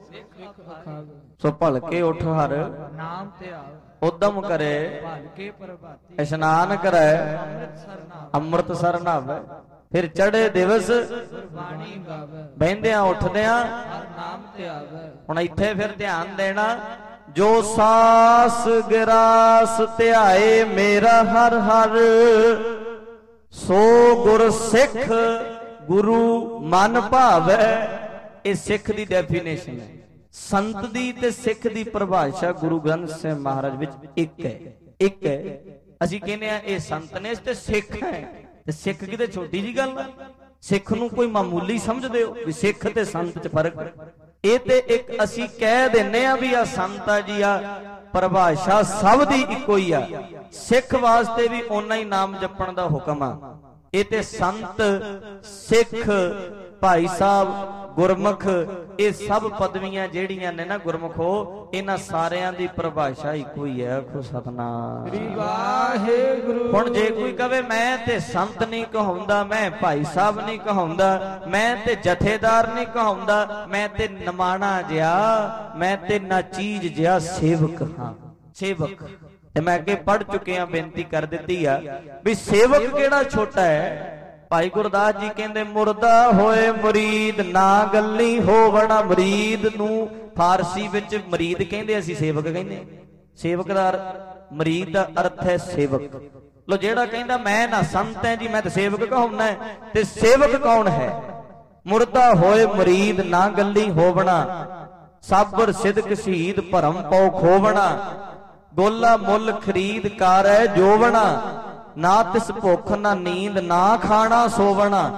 [SPEAKER 1] ਸੋ ਭਲਕੇ ਉਠ ਹਰ ਨਾਮ ਧਿਆਵ, ਉਦਮ ਕਰੇ ਭਲਕੇ ਪ੍ਰਭਾਤੀ, ਇਸ਼ਨਾਨ ਕਰੈ ਅੰਮ੍ਰਿਤਸਰ ਨਹਾਵੈ, ਫਿਰ ਚੜੇ ਦਿਵਸ ਬਾਣੀ ਗਾਵੈ, ਬਹਿੰਦਿਆਂ ਉੱਠਦਿਆਂ ਹਰ ਨਾਮ ਧਿਆਵੈ। ਹੁਣ ਇੱਥੇ ਫਿਰ ਧਿਆਨ ਦੇਣਾ, ਜੋ ਸਾਸ ਗਿਰਾਸ ਧਿਆਏ ਮੇਰਾ ਹਰ ਹਰ, ਸੋ ਗੁਰ ਸਿੱਖ ਗੁਰੂ ਮਨ ਭਾਵੈ। ਇਹ ਸਿੱਖ ਦੀ ਡੈਫੀਨੇਸ਼ਨ ਹੈ। ਸੰਤ ਦੀ ਤੇ ਸਿੱਖ ਦੀ ਪਰਿਭਾਸ਼ਾ ਗੁਰੂ ਗ੍ਰੰਥ ਸਾਹਿਬ ਮਹਾਰਾਜ ਵਿੱਚ ਇੱਕ ਹੈ, ਇੱਕ ਹੈ। ਅਸੀਂ ਕਹਿੰਦੇ ਆ ਇਹ ਸੰਤ ਨੇ ਤੇ ਸਿੱਖ ਹੈ, ਤੇ ਸਿੱਖ ਕਿਤੇ ਛੋਟੀ ਜੀ ਗੱਲ ਹੈ? ਸਿੱਖ ਨੂੰ ਕੋਈ ਮਾਮੂਲੀ ਸਮਝਦੇ ਹੋ ਵੀ ਸਿੱਖ ਤੇ ਸੰਤ ਚ ਫਰਕ? ਇਹ ਤੇ ਇੱਕ ਅਸੀਂ ਕਹਿ ਦਿੰਨੇ ਆ ਵੀ ਆ ਸੰਤ ਆ ਜੀ, ਆ ਪਰਿਭਾਸ਼ਾ ਸਭ ਦੀ ਇੱਕੋ ਹੀ ਆ। ਸਿੱਖ ਵਾਸਤੇ ਵੀ ਓਨਾ ਹੀ ਨਾਮ ਜਪਣ ਦਾ ਹੁਕਮ ਆ। ਇਹ ਤੇ ਸੰਤ, ਸਿੱਖ, ਭਾਈ ਸਾਹਿਬ, ਗੁਰਮੁਖ, ਇਹ ਸਭ ਪਦਵੀਆਂ ਜਿਹੜੀਆਂ ਨੇ ਨਾ ਗੁਰਮੁਖੋ, ਇਹਨਾਂ ਸਾਰਿਆਂ ਦੀ ਪਰਿਭਾਸ਼ਾ ਇੱਕੋ ਹੀ ਹੈ। ਆਖੋ ਸਤਿਨਾਮ ਵਾਹਿਗੁਰੂ। ਹੁਣ ਜੇ ਕੋਈ ਕਵੇ ਮੈਂ ਤੇ ਸੰਤ ਨਹੀਂ ਕਹਾਉਂਦਾ, ਮੈਂ ਭਾਈ ਸਾਹਿਬ ਨਹੀਂ ਕਹਾਉਂਦਾ, ਮੈਂ ਤੇ ਜਥੇਦਾਰ ਨਹੀਂ ਕਹਾਉਂਦਾ, ਮੈਂ ਤੇ ਨਮਾਣਾ ਜਿਹਾ, ਮੈਂ ਤੇ ਨਾ ਚੀਜ਼ ਜਿਹਾ ਸੇਵਕ ਹਾਂ। ਸੇਵਕ ਤੇ ਮੈਂ ਅੱਗੇ ਪੜ੍ਹ ਚੁੱਕੇ ਆ, ਬੇਨਤੀ ਕਰ ਦਿੱਤੀ ਆ ਵੀ ਸੇਵਕ ਕਿਹੜਾ ਛੋਟਾ ਹੈ। ਭਾਈ ਗੁਰਦਾਸ ਜੀ ਕਹਿੰਦੇ ਮੁਰਦਾ ਹੋਏ ਮੁਰੀਦ ਨਾ ਗੱਲੀ ਹੋਵਣਾ। ਮੁਰੀਦ ਨੂੰ ਫਾਰਸੀ ਵਿੱਚ ਮਰੀਦ ਕਹਿੰਦੇ, ਅਸੀਂ ਸੇਵਕ ਕਹਿੰਦੇ। ਸੇਵਕ ਦਾ ਮਰੀਦ ਦਾ ਅਰਥ ਹੈ ਸੇਵਕ। ਲੋ ਜਿਹੜਾ ਕਹਿੰਦਾ ਮੈਂ ਨਾ ਸੰਤ ਹੈ ਜੀ, ਮੈਂ ਤਾਂ ਸੇਵਕ ਕਹਾਉਣਾ ਹੈ, ਤੇ ਸੇਵਕ ਕੌਣ ਹੈ? ਮੁਰਦਾ ਹੋਏ ਮੁਰੀਦ ਨਾ ਗੱਲੀ ਹੋਵਣਾ, ਸਾਬਰ ਸਿਦਕ ਸ਼ਹੀਦ ਭਰਮ ਪਉ ਖੋਵਣਾ, ਗੋਲਾ ਮੁੱਲ ਖਰੀਦ ਕਾਰੈ ਜੋਵਣਾ, ਨਾ ਤਿਸ ਭੁੱਖ ਨਾ ਨੀਂਦ ਨਾ ਖਾਣਾ ਸੋਵਣਾ,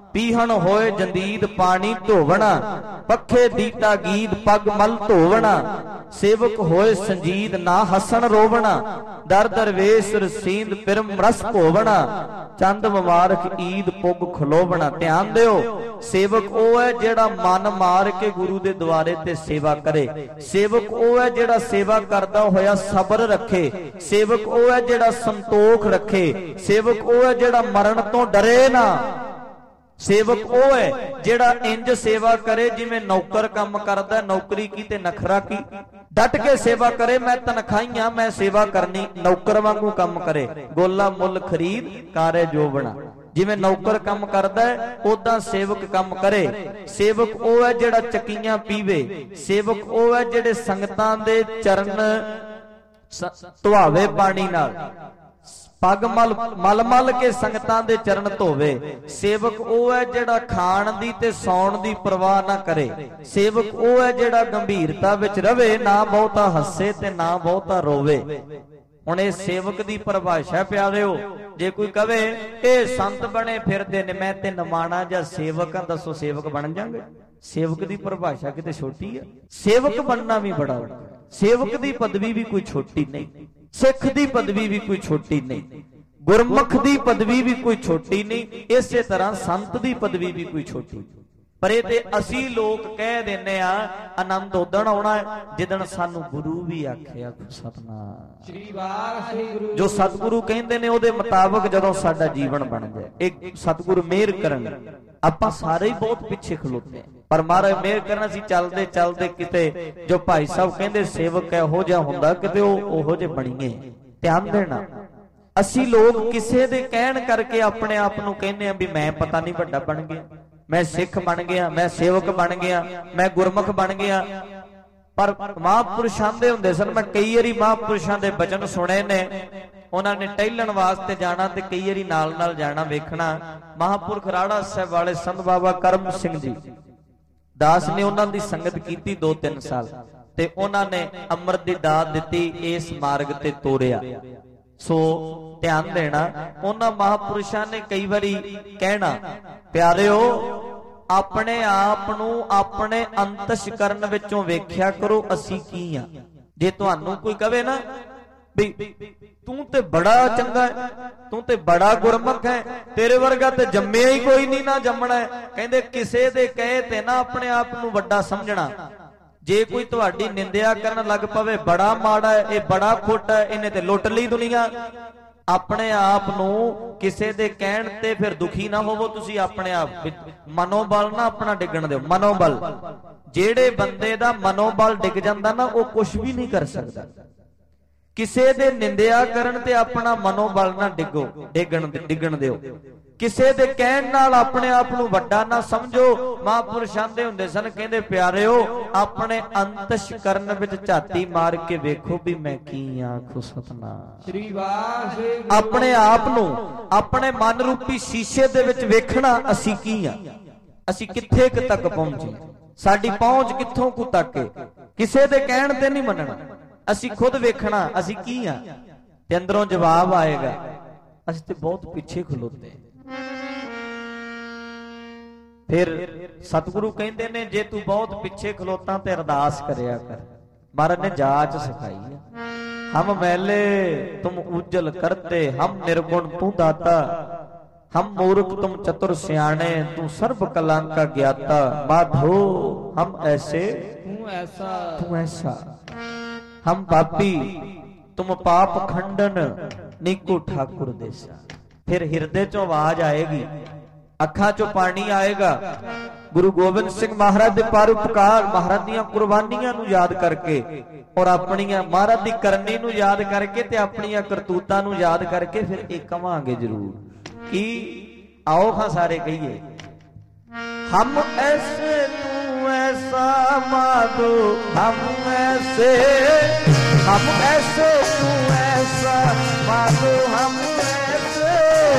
[SPEAKER 1] पीहण होए जंदीद पानी धोवना, पखे दीता गीत पग मल धोवना, सेवक होए संजीद ना हसन रोवना, दर दरवेश रसींद पिरम रस भोवना, चंद मुबारक ईद पुग खलोवना। ध्यान दिओ, सेवक ओ है जेड़ा मन मार के गुरु दे द्वारे ते सेवा करे। सेवक ओ है जेड़ा सेवा करदा होया सबर रखे। सेवक ओ है जेड़ा संतोख रखे। सेवक ओ है जेड़ा मरण तो डरे ना। सेवक ओ है जेड़ा इंज सेवा करे जिवें नौकर काम करदा, नौकरी की ते नखरा की। डट के सेवा करे, मैं तनखाइयां मैं सेवा करनी, नौकर वांगू काम करे। गोला मुल खरीद कारे जोबना, जिवें नौकर काम करदा है उदां सेवक काम करे। सेवक ओ है जेड़ा चकीयां पीवे। सेवक ओ है जेड़े संगतां दे चरण धुआवे पानी नाल, पग मल मल मल के संगतां दे चरण धोवे। सेवक ओ है जेड़ा खाण दी ते सौण दी परवाह ना करे। सेवक ओ है जेड़ा गंभीरता विच रवे, ना बहुता हसे ते ना बहुता रोवे। हुण इह सेवक दी परिभाषा प्यारिओ, जे कोई कहे ਇਹ ਸੰਤ बने फिरदे ने, मैं ते नमाणा ਜਾਂ सेवक हां, दसो सेवक बन जांगे? सेवक दी परिभाषा किते छोटी है? सेवक बनना भी बड़ा औखा। सेवक दी पदवी भी कोई छोटी नहीं, सिख दी पदवी भी कोई छोटी नहीं, गुरमुख दी पदवी भी कोई छोटी नहीं, इसे तरह संत दी पदवी भी कोई छोटी नहीं। पर ये ते असी लोग कह देने आ आनंद उदण आउणा है जिदण सानू गुरु भी आखिया सतनाम श्री वाहिगुरू। जो सतगुरु कहंदे ने ओदे मुताबिक जदों साडा जीवन बन जाए, एक सतगुरु मेहर करन, आपां सारे ही बहुत पिछे खलोते हैं, पर महाराज मेहर करना सी चलदे चलदे किते जो भाई साहब कहंदे सेवक इहो जिहा हुंदा किते ओहो जे बणीए। ध्यान देना, असी लोग किसे दे कहण करके अपने आप नूं कहने आ भी मैं पता नहीं वड्डा बन गया, मैं सिख बन गया, मैं सेवक बन गया, मैं गुरमुख बन गया। पर महापुरुष आंदे हुंदे सन, मैं कई वारी महापुरुषां दे बचन सुने ने, उन्हां ने टहलण वास्ते जाना ते कई वारी नाल नाल जाना वेखना। महापुरख राड़ा साहब वाले संत बाबा करम सिंह जी दास ने उन्हां दी संगत कीती दो तीन साल, ते उन्हां ने अमृत दी दात दित्ती, इस मार्ग ते तोरिया। सो ध्यान देना, उन्हां महापुरुषां ने कई बारी कहना, प्यारिओ अपने आप नूं अपने अंतशकरण विचों वेख्या करो असी की आ। जे तुहानूं कोई कहे ना भी तू ते बड़ा चंगा है, तू ते बड़ा गुरमुख है, तेरे वर्गा ते जम्मिया ही कोई नहीं, ना जम्मना है, कहंदे किसे दे कहे ते ना अपने आप नूं वड्डा समझना। जे कोई तुहाडी निंदिया करन लग पवे बड़ा माड़ा है, ये बड़ा खोटा है, इन्हें ते लुट ली दुनिया, अपने आप नूं किसे दे कहण ते फिर दुखी ना होवो। तुसी अपने आप मनोबल ना अपना डिगण दिओ। मनोबल, जेड़े बंदे दा मनोबल डिग जांदा ना वो कुछ भी नहीं कर सकदा। किसे दे निंदिया करन ते अपना मनोबल ना डिगो डिगण डिगण दिओ। किसे दे कहण नाल अपने आप नूं वड्डा ना समझो। महापुरुष आंदे हुंदे सन, कहंदे प्यारिओ अपने अंतशकरण विच झाती मार के वेखो भी मैं की आखो सतनाम श्री वाहिगुरू। अपने आप नूं अपने मन रूपी शीशे दे विच वेखना, असी की आ, असी कित्थे तक पहुंचे, साडी पहुंच कित्थों कु तक है। किसे दे कहण ते नहीं मनना, असी खुद वेखना असी की आ, ते अंदरों जवाब आएगा असी ते बहुत पीछे खलोते हैं। फिर सतगुरु कहते ने जे तू बहुत पीछे खलोता ते अरदास करया कर। महाराज ने जाच सिखाई है, हम मैले तुम उज्जल करते, हम निर्गुण तू दाता, हम मूर्ख तुम चतुर सियाणे, तू सर्व कला का ज्ञाता, माधो हम ऐसे तू ऐसा तू ऐसा, हम पापी तुम पाप खंडन, नीकू ठाकुर देसा। फिर हिरदे चो आवाज आएगी, अखां चो पानी आएगा। गुरु गोबिंद सिंह महाराज दे परोपकार, महाराज दीयां कुर्बानियां नूं याद करके और अपनियां महाराज दी करनी नूं याद करके ते अपनियां करतूतां नूं याद करके फिर एक कवांगे जरूर कि आओ खां सारे कहिए, हम ऐसे तू ऐसा माधो, हम ऐसे हम ऐसे तू ऐसा माधो, हम ऐसे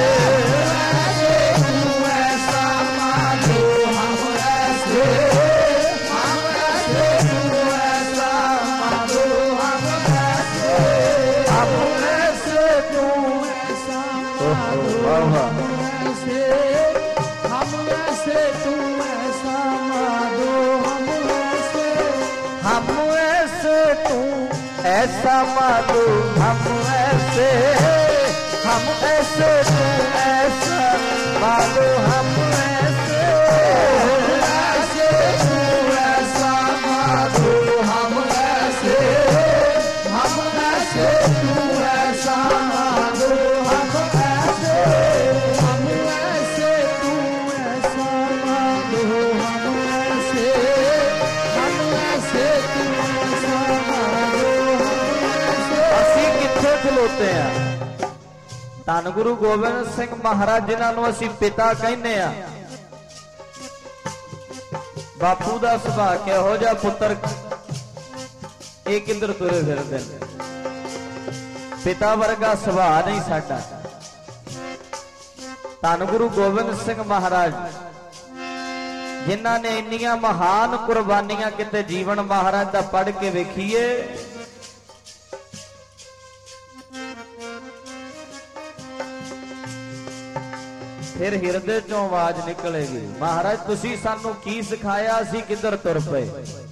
[SPEAKER 1] तू ऐसा माधो, हम ऐसे हम ऐसे तू ऐसा माधो, हम ऐसे हम ऐसे तू ऐसा माधो, हम ऐसे हम ऐसा मानो हम ऐसे, हम ऐसे तू ऐसा मानो हम ऐसे,
[SPEAKER 2] ऐसे तू ऐसा मानो हम ऐसे, हम ऐसे तू ऐसा मानो हम ऐसे, हम ऐसे तू ऐसा मानो हम ऐसे, हम ऐसे तू ऐसा मानो हम ऐसे।
[SPEAKER 1] ਅਸੀਂ ਕਿੱਥੇ ਖਲੋਤੇ ਆ? ਧੰਨ ਗੁਰੂ ਗੋਬਿੰਦ ਸਿੰਘ ਮਹਾਰਾਜ ਜਿਨ੍ਹਾਂ ਨੂੰ ਅਸੀਂ ਪਿਤਾ ਕਹਿੰਦੇ ਆ। ਬਾਪੂ ਦਾ ਸੁਭਾਅ ਕਿਹੋ ਜਿਹਾ ਪੁੱਤਰ, ਇਹ ਕਿੱਧਰ ਤੁਰੇ ਫਿਰਦੇ ਨੇ। ਪਿਤਾ ਵਰਗਾ ਸੁਭਾਅ ਨਹੀਂ ਸਾਡਾ। ਧੰਨ ਗੁਰੂ ਗੋਬਿੰਦ ਸਿੰਘ ਮਹਾਰਾਜ ਜਿਨ੍ਹਾਂ ਨੇ ਇੰਨੀਆਂ ਮਹਾਨ ਕੁਰਬਾਨੀਆਂ ਕਿਤੇ ਜੀਵਨ ਮਹਾਰਾਜ ਦਾ ਪੜ੍ਹ ਕੇ ਵੇਖੀਏ। ਫਿਰ ਹਿਰਦੇ ਚੋਂ ਆਵਾਜ਼ ਨਿਕਲੇਗੀ, ਮਹਾਰਾਜ ਤੁਸੀਂ ਸਾਨੂੰ ਕੀ ਸਿਖਾਇਆ, ਅਸੀਂ ਕਿੱਧਰ ਤੁਰ ਪਏ।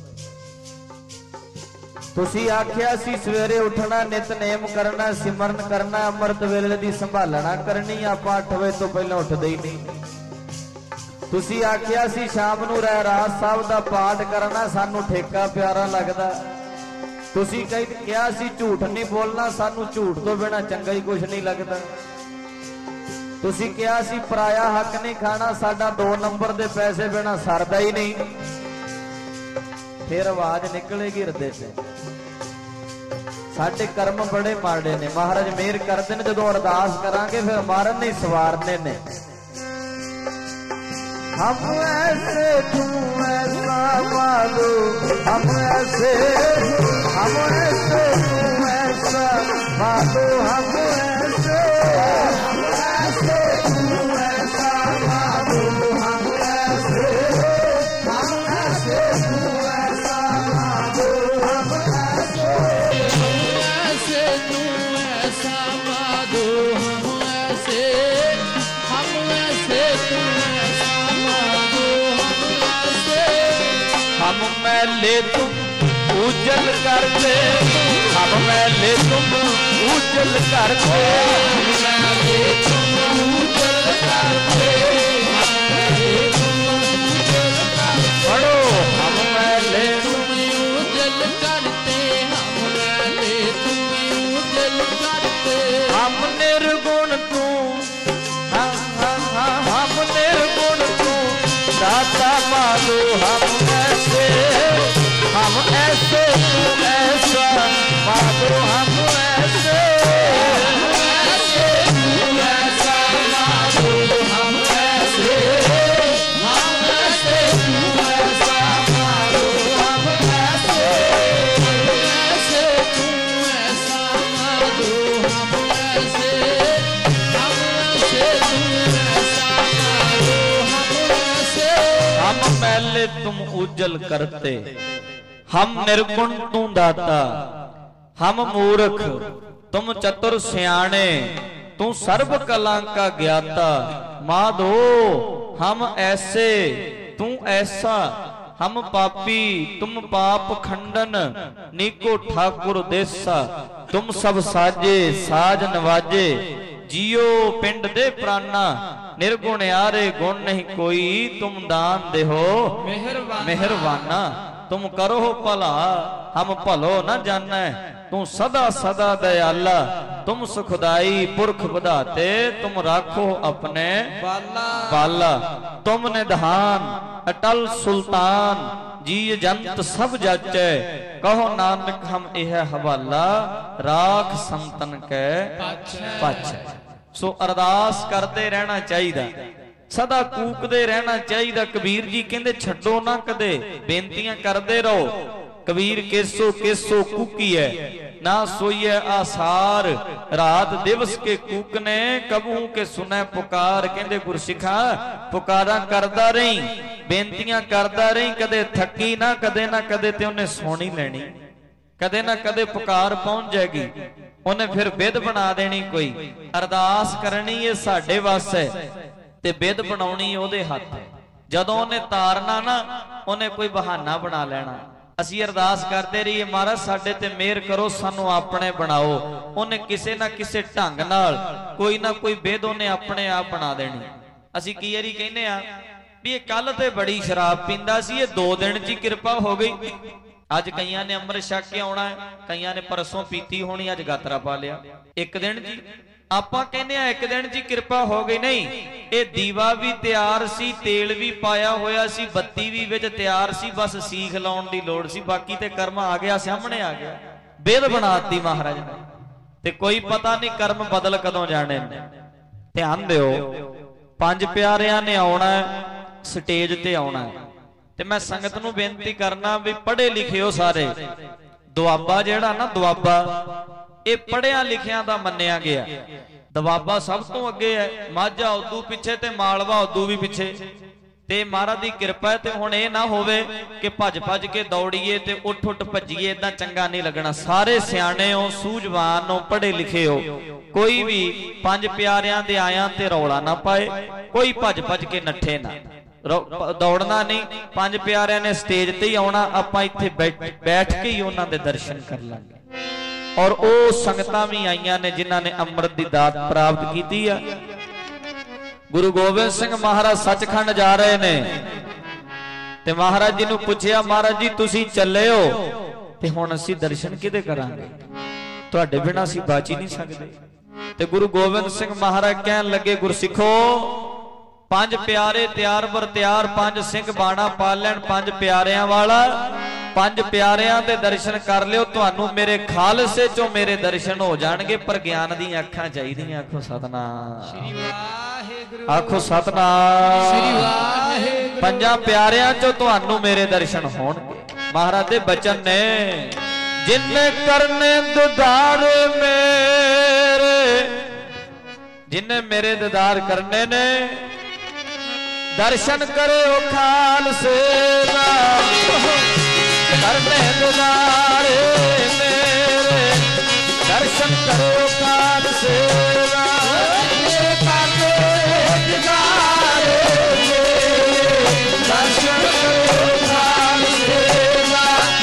[SPEAKER 1] ਤੁਸੀਂ ਆਖਿਆ ਸੀ ਸਵੇਰੇ ਉੱਠਣਾ, ਨਿਤਨੇਮ ਕਰਨਾ, ਸਿਮਰਨ ਕਰਨਾ, ਅੰਮ੍ਰਿਤ ਵੇਲੇ ਦੀ ਸੰਭਾਲਣਾ ਕਰਨੀ, ਆਪਾਂ ਅੱਠ ਵਜੇ ਤੋਂ ਪਹਿਲਾਂ ਉੱਠਦੇ ਹੀ ਨਹੀਂ। ਤੁਸੀਂ ਆਖਿਆ ਸੀ ਸ਼ਾਮ ਨੂੰ ਰਹਿਰਾਸ ਸਾਹਿਬ ਦਾ ਪਾਠ ਕਰਨਾ, ਸਾਨੂੰ ਠੇਕਾ ਪਿਆਰਾ ਲੱਗਦਾ। ਤੁਸੀਂ ਕਿਹਾ ਸੀ ਝੂਠ ਨਹੀਂ ਬੋਲਣਾ, ਸਾਨੂੰ ਝੂਠ ਤੋਂ ਬਿਨਾਂ ਚੰਗਾ ਹੀ ਕੁਝ ਨਹੀਂ ਲੱਗਦਾ। ਤੁਸੀਂ ਕਿਹਾ ਸੀ ਪਰਾਇਆ ਹੱਕ ਨਹੀਂ ਖਾਣਾ, ਸਾਡਾ ਦੋ ਨੰਬਰ ਦੇ ਪੈਸੇ ਬਿਨਾਂ ਸਰਦਾ ਹੀ ਨਹੀਂ। ਫਿਰ ਆਵਾਜ਼ ਨਿਕਲੇਗੀ ਹਿਰਦੇ ਤੇ, ਸਾਡੇ ਕਰਮ ਬੜੇ ਮਾੜੇ ਨੇ। ਮਹਾਰਾਜ ਮਿਹਰ ਕਰਦੇ ਨੇ, ਜਦੋਂ ਅਰਦਾਸ ਕਰਾਂਗੇ ਫਿਰ ਮਾਰਨ ਨਹੀਂ ਸਵਾਰਨੇ ਨੇ। हम ऐसे तू ऐसा मानो हम ऐसे, हम ऐसे तू ऐसा मानो हम ऐसे,
[SPEAKER 2] हम ऐसे तू ऐसा मानो हम ऐसे, हम ऐसे तू ऐसा मानो हम ऐसे, ऐसे तू ऐसा मानो हम ऐसे, हम ऐसे तू
[SPEAKER 1] हम मैले तुम उजल करते, हम मैले तुम उजल करते,
[SPEAKER 2] हम मैले तुम उजल करते, हम मैले तुम उजल करते,
[SPEAKER 1] पढ़ो हम मैले
[SPEAKER 2] तुम उजल करते, हम मैले तुम उजल करते,
[SPEAKER 1] हम निर्गुण तू, हाँ हाँ हाँ हम निर्गुण तू दाता मानो हम ऐसे, हम ऐसे तू ऐसा मानो हम ऐसे,
[SPEAKER 2] हम ऐसे तू ऐसा मानो हम ऐसे, हम ऐसे तू ऐसा मानो हम ऐसे, ऐसे तू ऐसा मानो हम ऐसे, हम ऐसे तू ऐसा मानो हम ऐसे।
[SPEAKER 1] हम मैले तुम उज्जल करते, हम निर्गुण तू दाता, हम मूर्ख तुम चतुर सियाणे, तू सर्व कला का ज्ञाता। माधो हम ऐसे तू ऐसा, हम पापी तुम पाप खंडन, नीको ठाकुर देसा, तुम सब साजे साज नवाजे, जियो पिंड दे प्राणा, निर्गुण यारे गुण नहीं कोई, तुम दान देहो मेहरबाना, तुम करो भला हम भलो न जाना, तू सदा सदा दयाला, तुम सुखदाई पुरख बधाते, तुम राखो अपने बाला, तुम निधान अटल सुल्तान, जी जंत सब जाचे, कहो नानक हम यह हवाला, राख संतन के पाछे। सो अरदास करते रहना चाहिए, सदा कूकदे रहना चाहिए। कबीर जी कहते छड्डो ना कदे, बेनतियां करते रहो। कबीर केसो केसो कूकी है, ना सोइए आसार, रात दिवस के कूकने, कबू के सुने पुकार। कहते गुरसिखा पुकारा करदा रही, बेनतियां करदा रही, कदे थकी ना, कदे ना कदे ते उन्हें सोनी लेनी, कदे ना कदे पुकार पहुंच जाएगी, उन्हें फिर बिद बना देनी। कोई अरदास करनी है साडे वास है, ते बिद बनाउणी ओदे हत्थ है। जदों उन्हें तारना ना, उन्हें कोई बहाना बना लेना,
[SPEAKER 3] ਅਸੀਂ ਅਰਦਾਸ ਕਰਦੇ ਰਹੀਏ महाराज ਸਾਡੇ ਤੇ ਮਿਹਰ ਕਰੋ, ਸਾਨੂੰ ਆਪਣੇ ਬਣਾਓ। ਉਹਨੇ ਕਿਸੇ ਨਾ ਕਿਸੇ ਢੰਗ ਨਾਲ ਕੋਈ ਨਾ ਕੋਈ ਬੇਦ ਉਹਨੇ ਆਪਣੇ ਆਪ ਬਣਾ ਦੇਣੀ। ਅਸੀਂ ਕੀ ਵਾਰੀ ਕਹਿੰਦੇ ਆ ਵੀ ਇਹ ਕੱਲ ਤੇ ਬੜੀ ਸ਼ਰਾਬ ਪੀਂਦਾ ਸੀ, ਇਹ ਦੋ ਦਿਨ ਚ ਹੀ ਕਿਰਪਾ ਹੋ ਗਈ। ਅੱਜ ਕਈਆਂ ਨੇ ਅੰਮ੍ਰਿਤ ਛਕ ਕੇ ਆਉਣਾ ਹੈ, ਕਈਆਂ ਨੇ ਪਰਸੋਂ ਪੀਤੀ ਹੋਣੀ, ਅੱਜ ਗਾਤਰਾ ਪਾ ਲਿਆ ਇੱਕ ਦਿਨ ਜੀ। ਆਪਾਂ ਕਹਿੰਦੇ ਆ ਇੱਕ ਦਿਨ ਜੀ ਕਿਰਪਾ ਹੋ ਗਈ, ਨਹੀਂ, ਇਹ ਦੀਵਾ ਵੀ ਤਿਆਰ ਸੀ, ਤੇਲ ਵੀ ਪਾਇਆ ਹੋਇਆ ਸੀ, ਬੱਤੀ ਵੀ ਵਿੱਚ ਤਿਆਰ ਸੀ, ਬਸ ਸੀਖ ਲਾਉਣ ਦੀ ਲੋੜ ਸੀ। ਬਾਕੀ ਤੇ ਕਰਮ ਆ ਗਿਆ, ਸਾਹਮਣੇ ਆ ਗਿਆ, ਬੇਦ ਬਣਾਤੀ ਮਹਾਰਾਜ ਨੇ। ਤੇ ਕੋਈ ਪਤਾ ਨਹੀਂ ਕਰਮ ਬਦਲ ਕਦੋਂ ਜਾਣੇ ਨੇ। ਧਿਆਨ ਦਿਓ, ਪੰਜ ਪਿਆਰਿਆਂ ਨੇ ਆਉਣਾ ਸਟੇਜ ਤੇ ਆਉਣਾ, ਤੇ ਮੈਂ ਸੰਗਤ ਨੂੰ ਬੇਨਤੀ ਕਰਨਾ ਵੀ ਪੜ੍ਹੇ ਲਿਖਿਓ ਸਾਰੇ। ਦੁਆਬਾ ਜਿਹੜਾ ਨਾ ਦੁਆਬਾ, ਇਹ ਪੜ੍ਹਿਆ ਲਿਖਿਆਂ ਦਾ ਮੰਨਿਆ ਗਿਆ। ਦੁਆਬਾ ਸਭ ਤੋਂ ਅੱਗੇ ਹੈ, ਮਾਝਾ ਉਦੋਂ ਪਿੱਛੇ ਤੇ ਮਾਲਵਾ ਉਦੋਂ ਵੀ ਪਿੱਛੇ। ਤੇ ਮਹਾਰਾਜ ਦੀ ਕਿਰਪਾ ਹੈ। ਤੇ ਹੁਣ ਇਹ ਨਾ ਹੋਵੇ ਕਿ ਭੱਜ ਭੱਜ ਕੇ ਦੌੜੀਏ ਤੇ ਉੱਠ ਉੱਠ ਭੱਜੀਏ, ਇਦਾਂ ਚੰਗਾ ਨਹੀਂ ਲੱਗਣਾ। ਸਾਰੇ ਸਿਆਣੇ ਹੋ, ਸੂਝਵਾਨ ਹੋ, ਪੜ੍ਹੇ ਲਿਖੇ ਹੋ, ਕੋਈ ਵੀ ਪੰਜ ਪਿਆਰਿਆਂ ਦੇ ਆਇਆਂ ਤੇ ਰੌਲਾ ਨਾ ਪਾਏ, ਕੋਈ ਭੱਜ ਭੱਜ ਕੇ ਨੱਠੇ ਨਾ, ਦੌੜਨਾ ਨਹੀਂ। ਪੰਜ ਪਿਆਰਿਆਂ ਨੇ ਸਟੇਜ ਤੇ ਹੀ ਆਉਣਾ, ਆਪਾਂ ਇੱਥੇ ਬੈਠ ਕੇ ਹੀ ਉਹਨਾਂ ਦੇ ਦਰਸ਼ਨ ਕਰ ਲਾਂਗੇ। ਔਰ ਉਹ ਸੰਗਤਾਂ ਵੀ ਆਈਆਂ ਨੇ ਜਿਨ੍ਹਾਂ ਨੇ ਅੰਮ੍ਰਿਤ ਦੀ ਦਾਤ ਪ੍ਰਾਪਤ ਕੀਤੀ ਆ। ਗੁਰੂ ਗੋਬਿੰਦ ਸਿੰਘ ਮਹਾਰਾਜ ਸੱਚਖੰਡ ਜਾ ਰਹੇ ਨੇ, ਤੇ ਮਹਾਰਾਜ ਜੀ ਨੂੰ ਪੁੱਛਿਆ, ਮਹਾਰਾਜ ਜੀ ਤੁਸੀਂ ਚੱਲੇ ਹੋ ਤੇ ਹੁਣ ਅਸੀਂ ਦਰਸ਼ਨ ਕਿਹਦੇ ਕਰਾਂਗੇ, ਤੁਹਾਡੇ ਬਿਨਾਂ ਅਸੀਂ ਬਾਚ ਹੀ ਨਹੀਂ ਸਕਦੇ। ਤੇ ਗੁਰੂ ਗੋਬਿੰਦ ਸਿੰਘ ਮਹਾਰਾਜ ਕਹਿਣ ਲੱਗੇ, ਗੁਰਸਿੱਖੋ, ਪੰਜ ਪਿਆਰੇ ਤਿਆਰ ਬਰ ਤਿਆਰ, ਪੰਜ ਸਿੰਘ ਬਾਣਾ ਪਾ ਲੈਣ ਪੰਜ ਪਿਆਰਿਆਂ ਵਾਲਾ, ਪੰਜ ਪਿਆਰਿਆਂ ਦੇ ਦਰਸ਼ਨ ਕਰ ਲਿਓ, ਤੁਹਾਨੂੰ ਮੇਰੇ ਖਾਲਸੇ ਚੋਂ ਮੇਰੇ ਦਰਸ਼ਨ ਹੋ ਜਾਣਗੇ। ਪਰ ਗਿਆਨ ਦੀਆਂ ਅੱਖਾਂ ਚਾਹੀਦੀਆਂ। ਆਖੋ ਸਤਨਾਮ ਸ੍ਰੀ ਵਾਹਿਗੁਰੂ, ਆਖੋ ਸਤਨਾਮ ਸ੍ਰੀ ਵਾਹਿਗੁਰੂ। ਪੰਜਾਂ ਪਿਆਰਿਆਂ ਚੋਂ ਤੁਹਾਨੂੰ ਮੇਰੇ ਦਰਸ਼ਨ ਹੋਣਗੇ। ਮਹਾਰਾਜ ਦੇ ਬਚਨ ਨੇ, ਜਿਨਨੇ ਕਰਨੇ ਦੀਦਾਰ ਮੇਰੇ, ਜਿਨਨੇ ਮੇਰੇ ਦੀਦਾਰ ਕਰਨੇ ਨੇ, ਦਰਸ਼ਨ ਕਰਿਓ ਖਾਲਸੇ ਦਾ। ਕਰਨੇ ਦੀਦਾਰ ਮੇਰੇ, ਦਰਸ਼ਨ ਕਰਿਓ ਖਾਲਸੇ ਦਾ। ਕਰਨੇ ਦੀਦਾਰ ਮੇਰੇ, ਦਰਸ਼ਨ ਕਰਿਓ ਖਾਲਸੇ ਦਾ।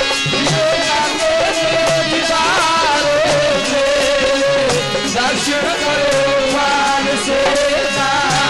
[SPEAKER 3] ਕਰਨੇ ਦੀਦਾਰ ਮੇਰੇ, ਦਰਸ਼ਨ ਕਰਿਓ ਖਾਲਸੇ ਦਾ।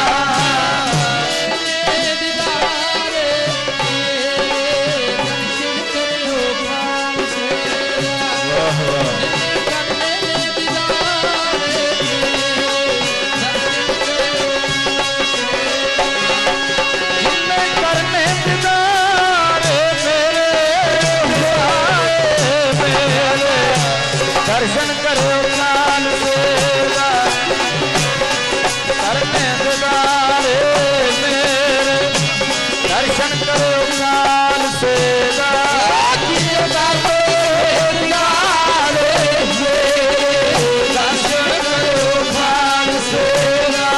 [SPEAKER 3] दर्शन करो खालसे दा, करने दीदार मेरे, दर्शन करो खालसे दा। दर्शन करो खालसे दा,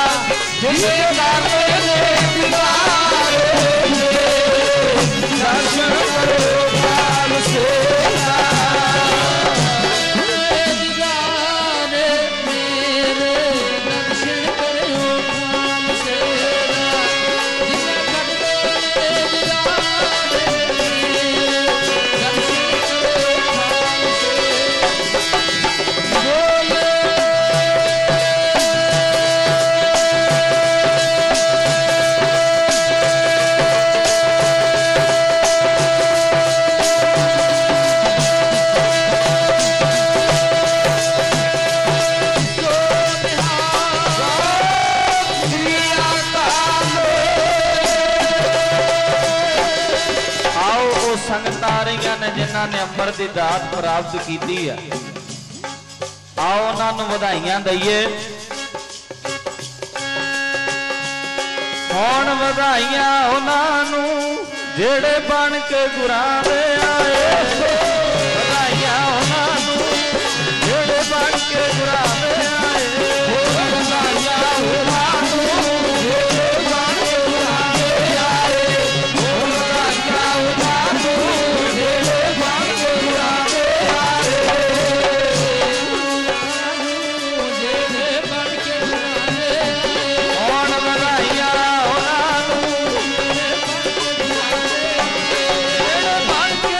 [SPEAKER 3] दर्शन करो खालसे दा। जिन्हां ने अमर दी दात प्राप्त की है, आओ उन्होंने वधाइयां दईए। हुण वधाइयां उन्होंने जेड़े बन के गुरां दे आए, वधाइयां उन्होंने जेड़े बन के गुरां दे आए, वधाइयां उन्होंने जेड़े बन के गुरां दे आए, वधाइयां उन्होंने बन के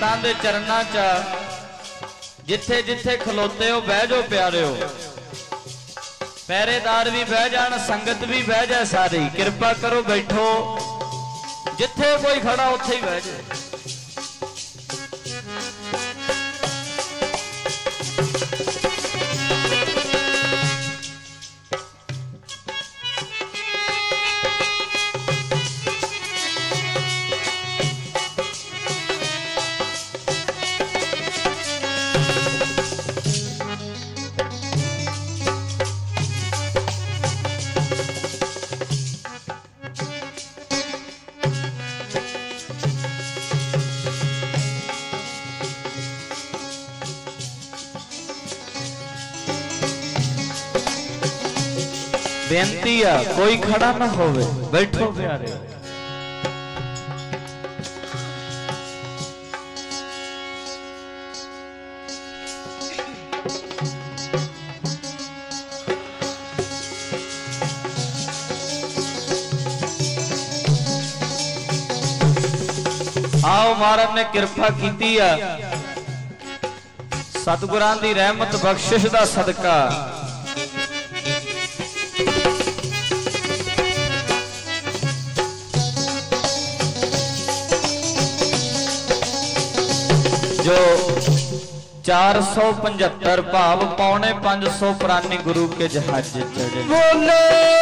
[SPEAKER 3] संगतां दे चरनां च जिथे जिथे खलोते हो बह जाओ प्यारे हो, पहरेदार भी बह जान, संगत भी बह जाए, सारी कृपा करो बैठो, जिथे कोई खड़ा उत्थे ही बह जाए। बेनती है कोई खड़ा ना होवे, बैठो प्यारे। आओ महाराज ने कृपा की है, सतगुरां दी रहमत बख्शिश दा सदका जो चार सौ पचहत्तर भाव पौने पांच सौ पुरानी गुरु के जहाज चढ़े बोले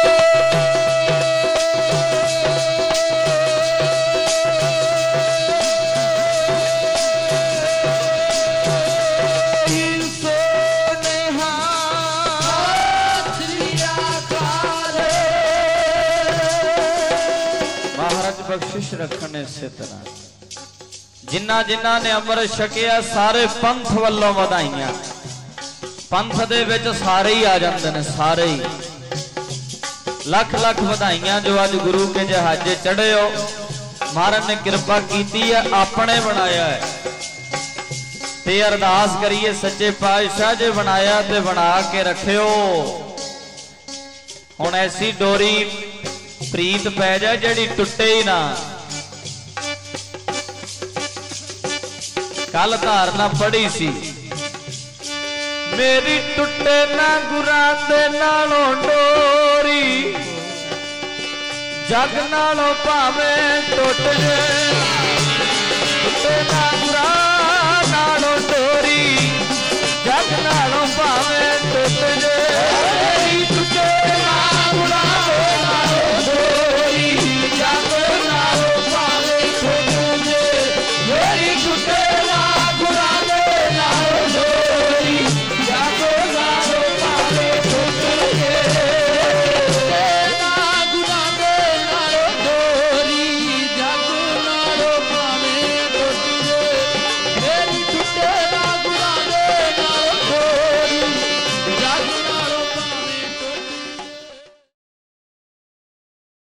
[SPEAKER 3] महाराज बख्शिश रखने से तरह जिन्ना जिन्ना ने अमृत छकिया सारे पंथ वालों वधाइयां, पंथ दे विच सारे ही आ जांदे ने, सारे ही लख लख वधाइयां जो अज गुरु के जहाजे चढ़े हो। महाराज ने कृपा कीती है, अपने बनाया है ते अरदास करिए सच्चे पातशाह जे बनाया ते बना के रखियो। हुण ऐसी डोरी प्रीत पै जाए जिहड़ी टुटे ही ना। कल धारना पढ़ी सी मेरी टुटे ना गुरां दे नालों डोरी, जग नालों भावें टुट जाए, टुटे ना गुरां नालों डोरी, जग नालों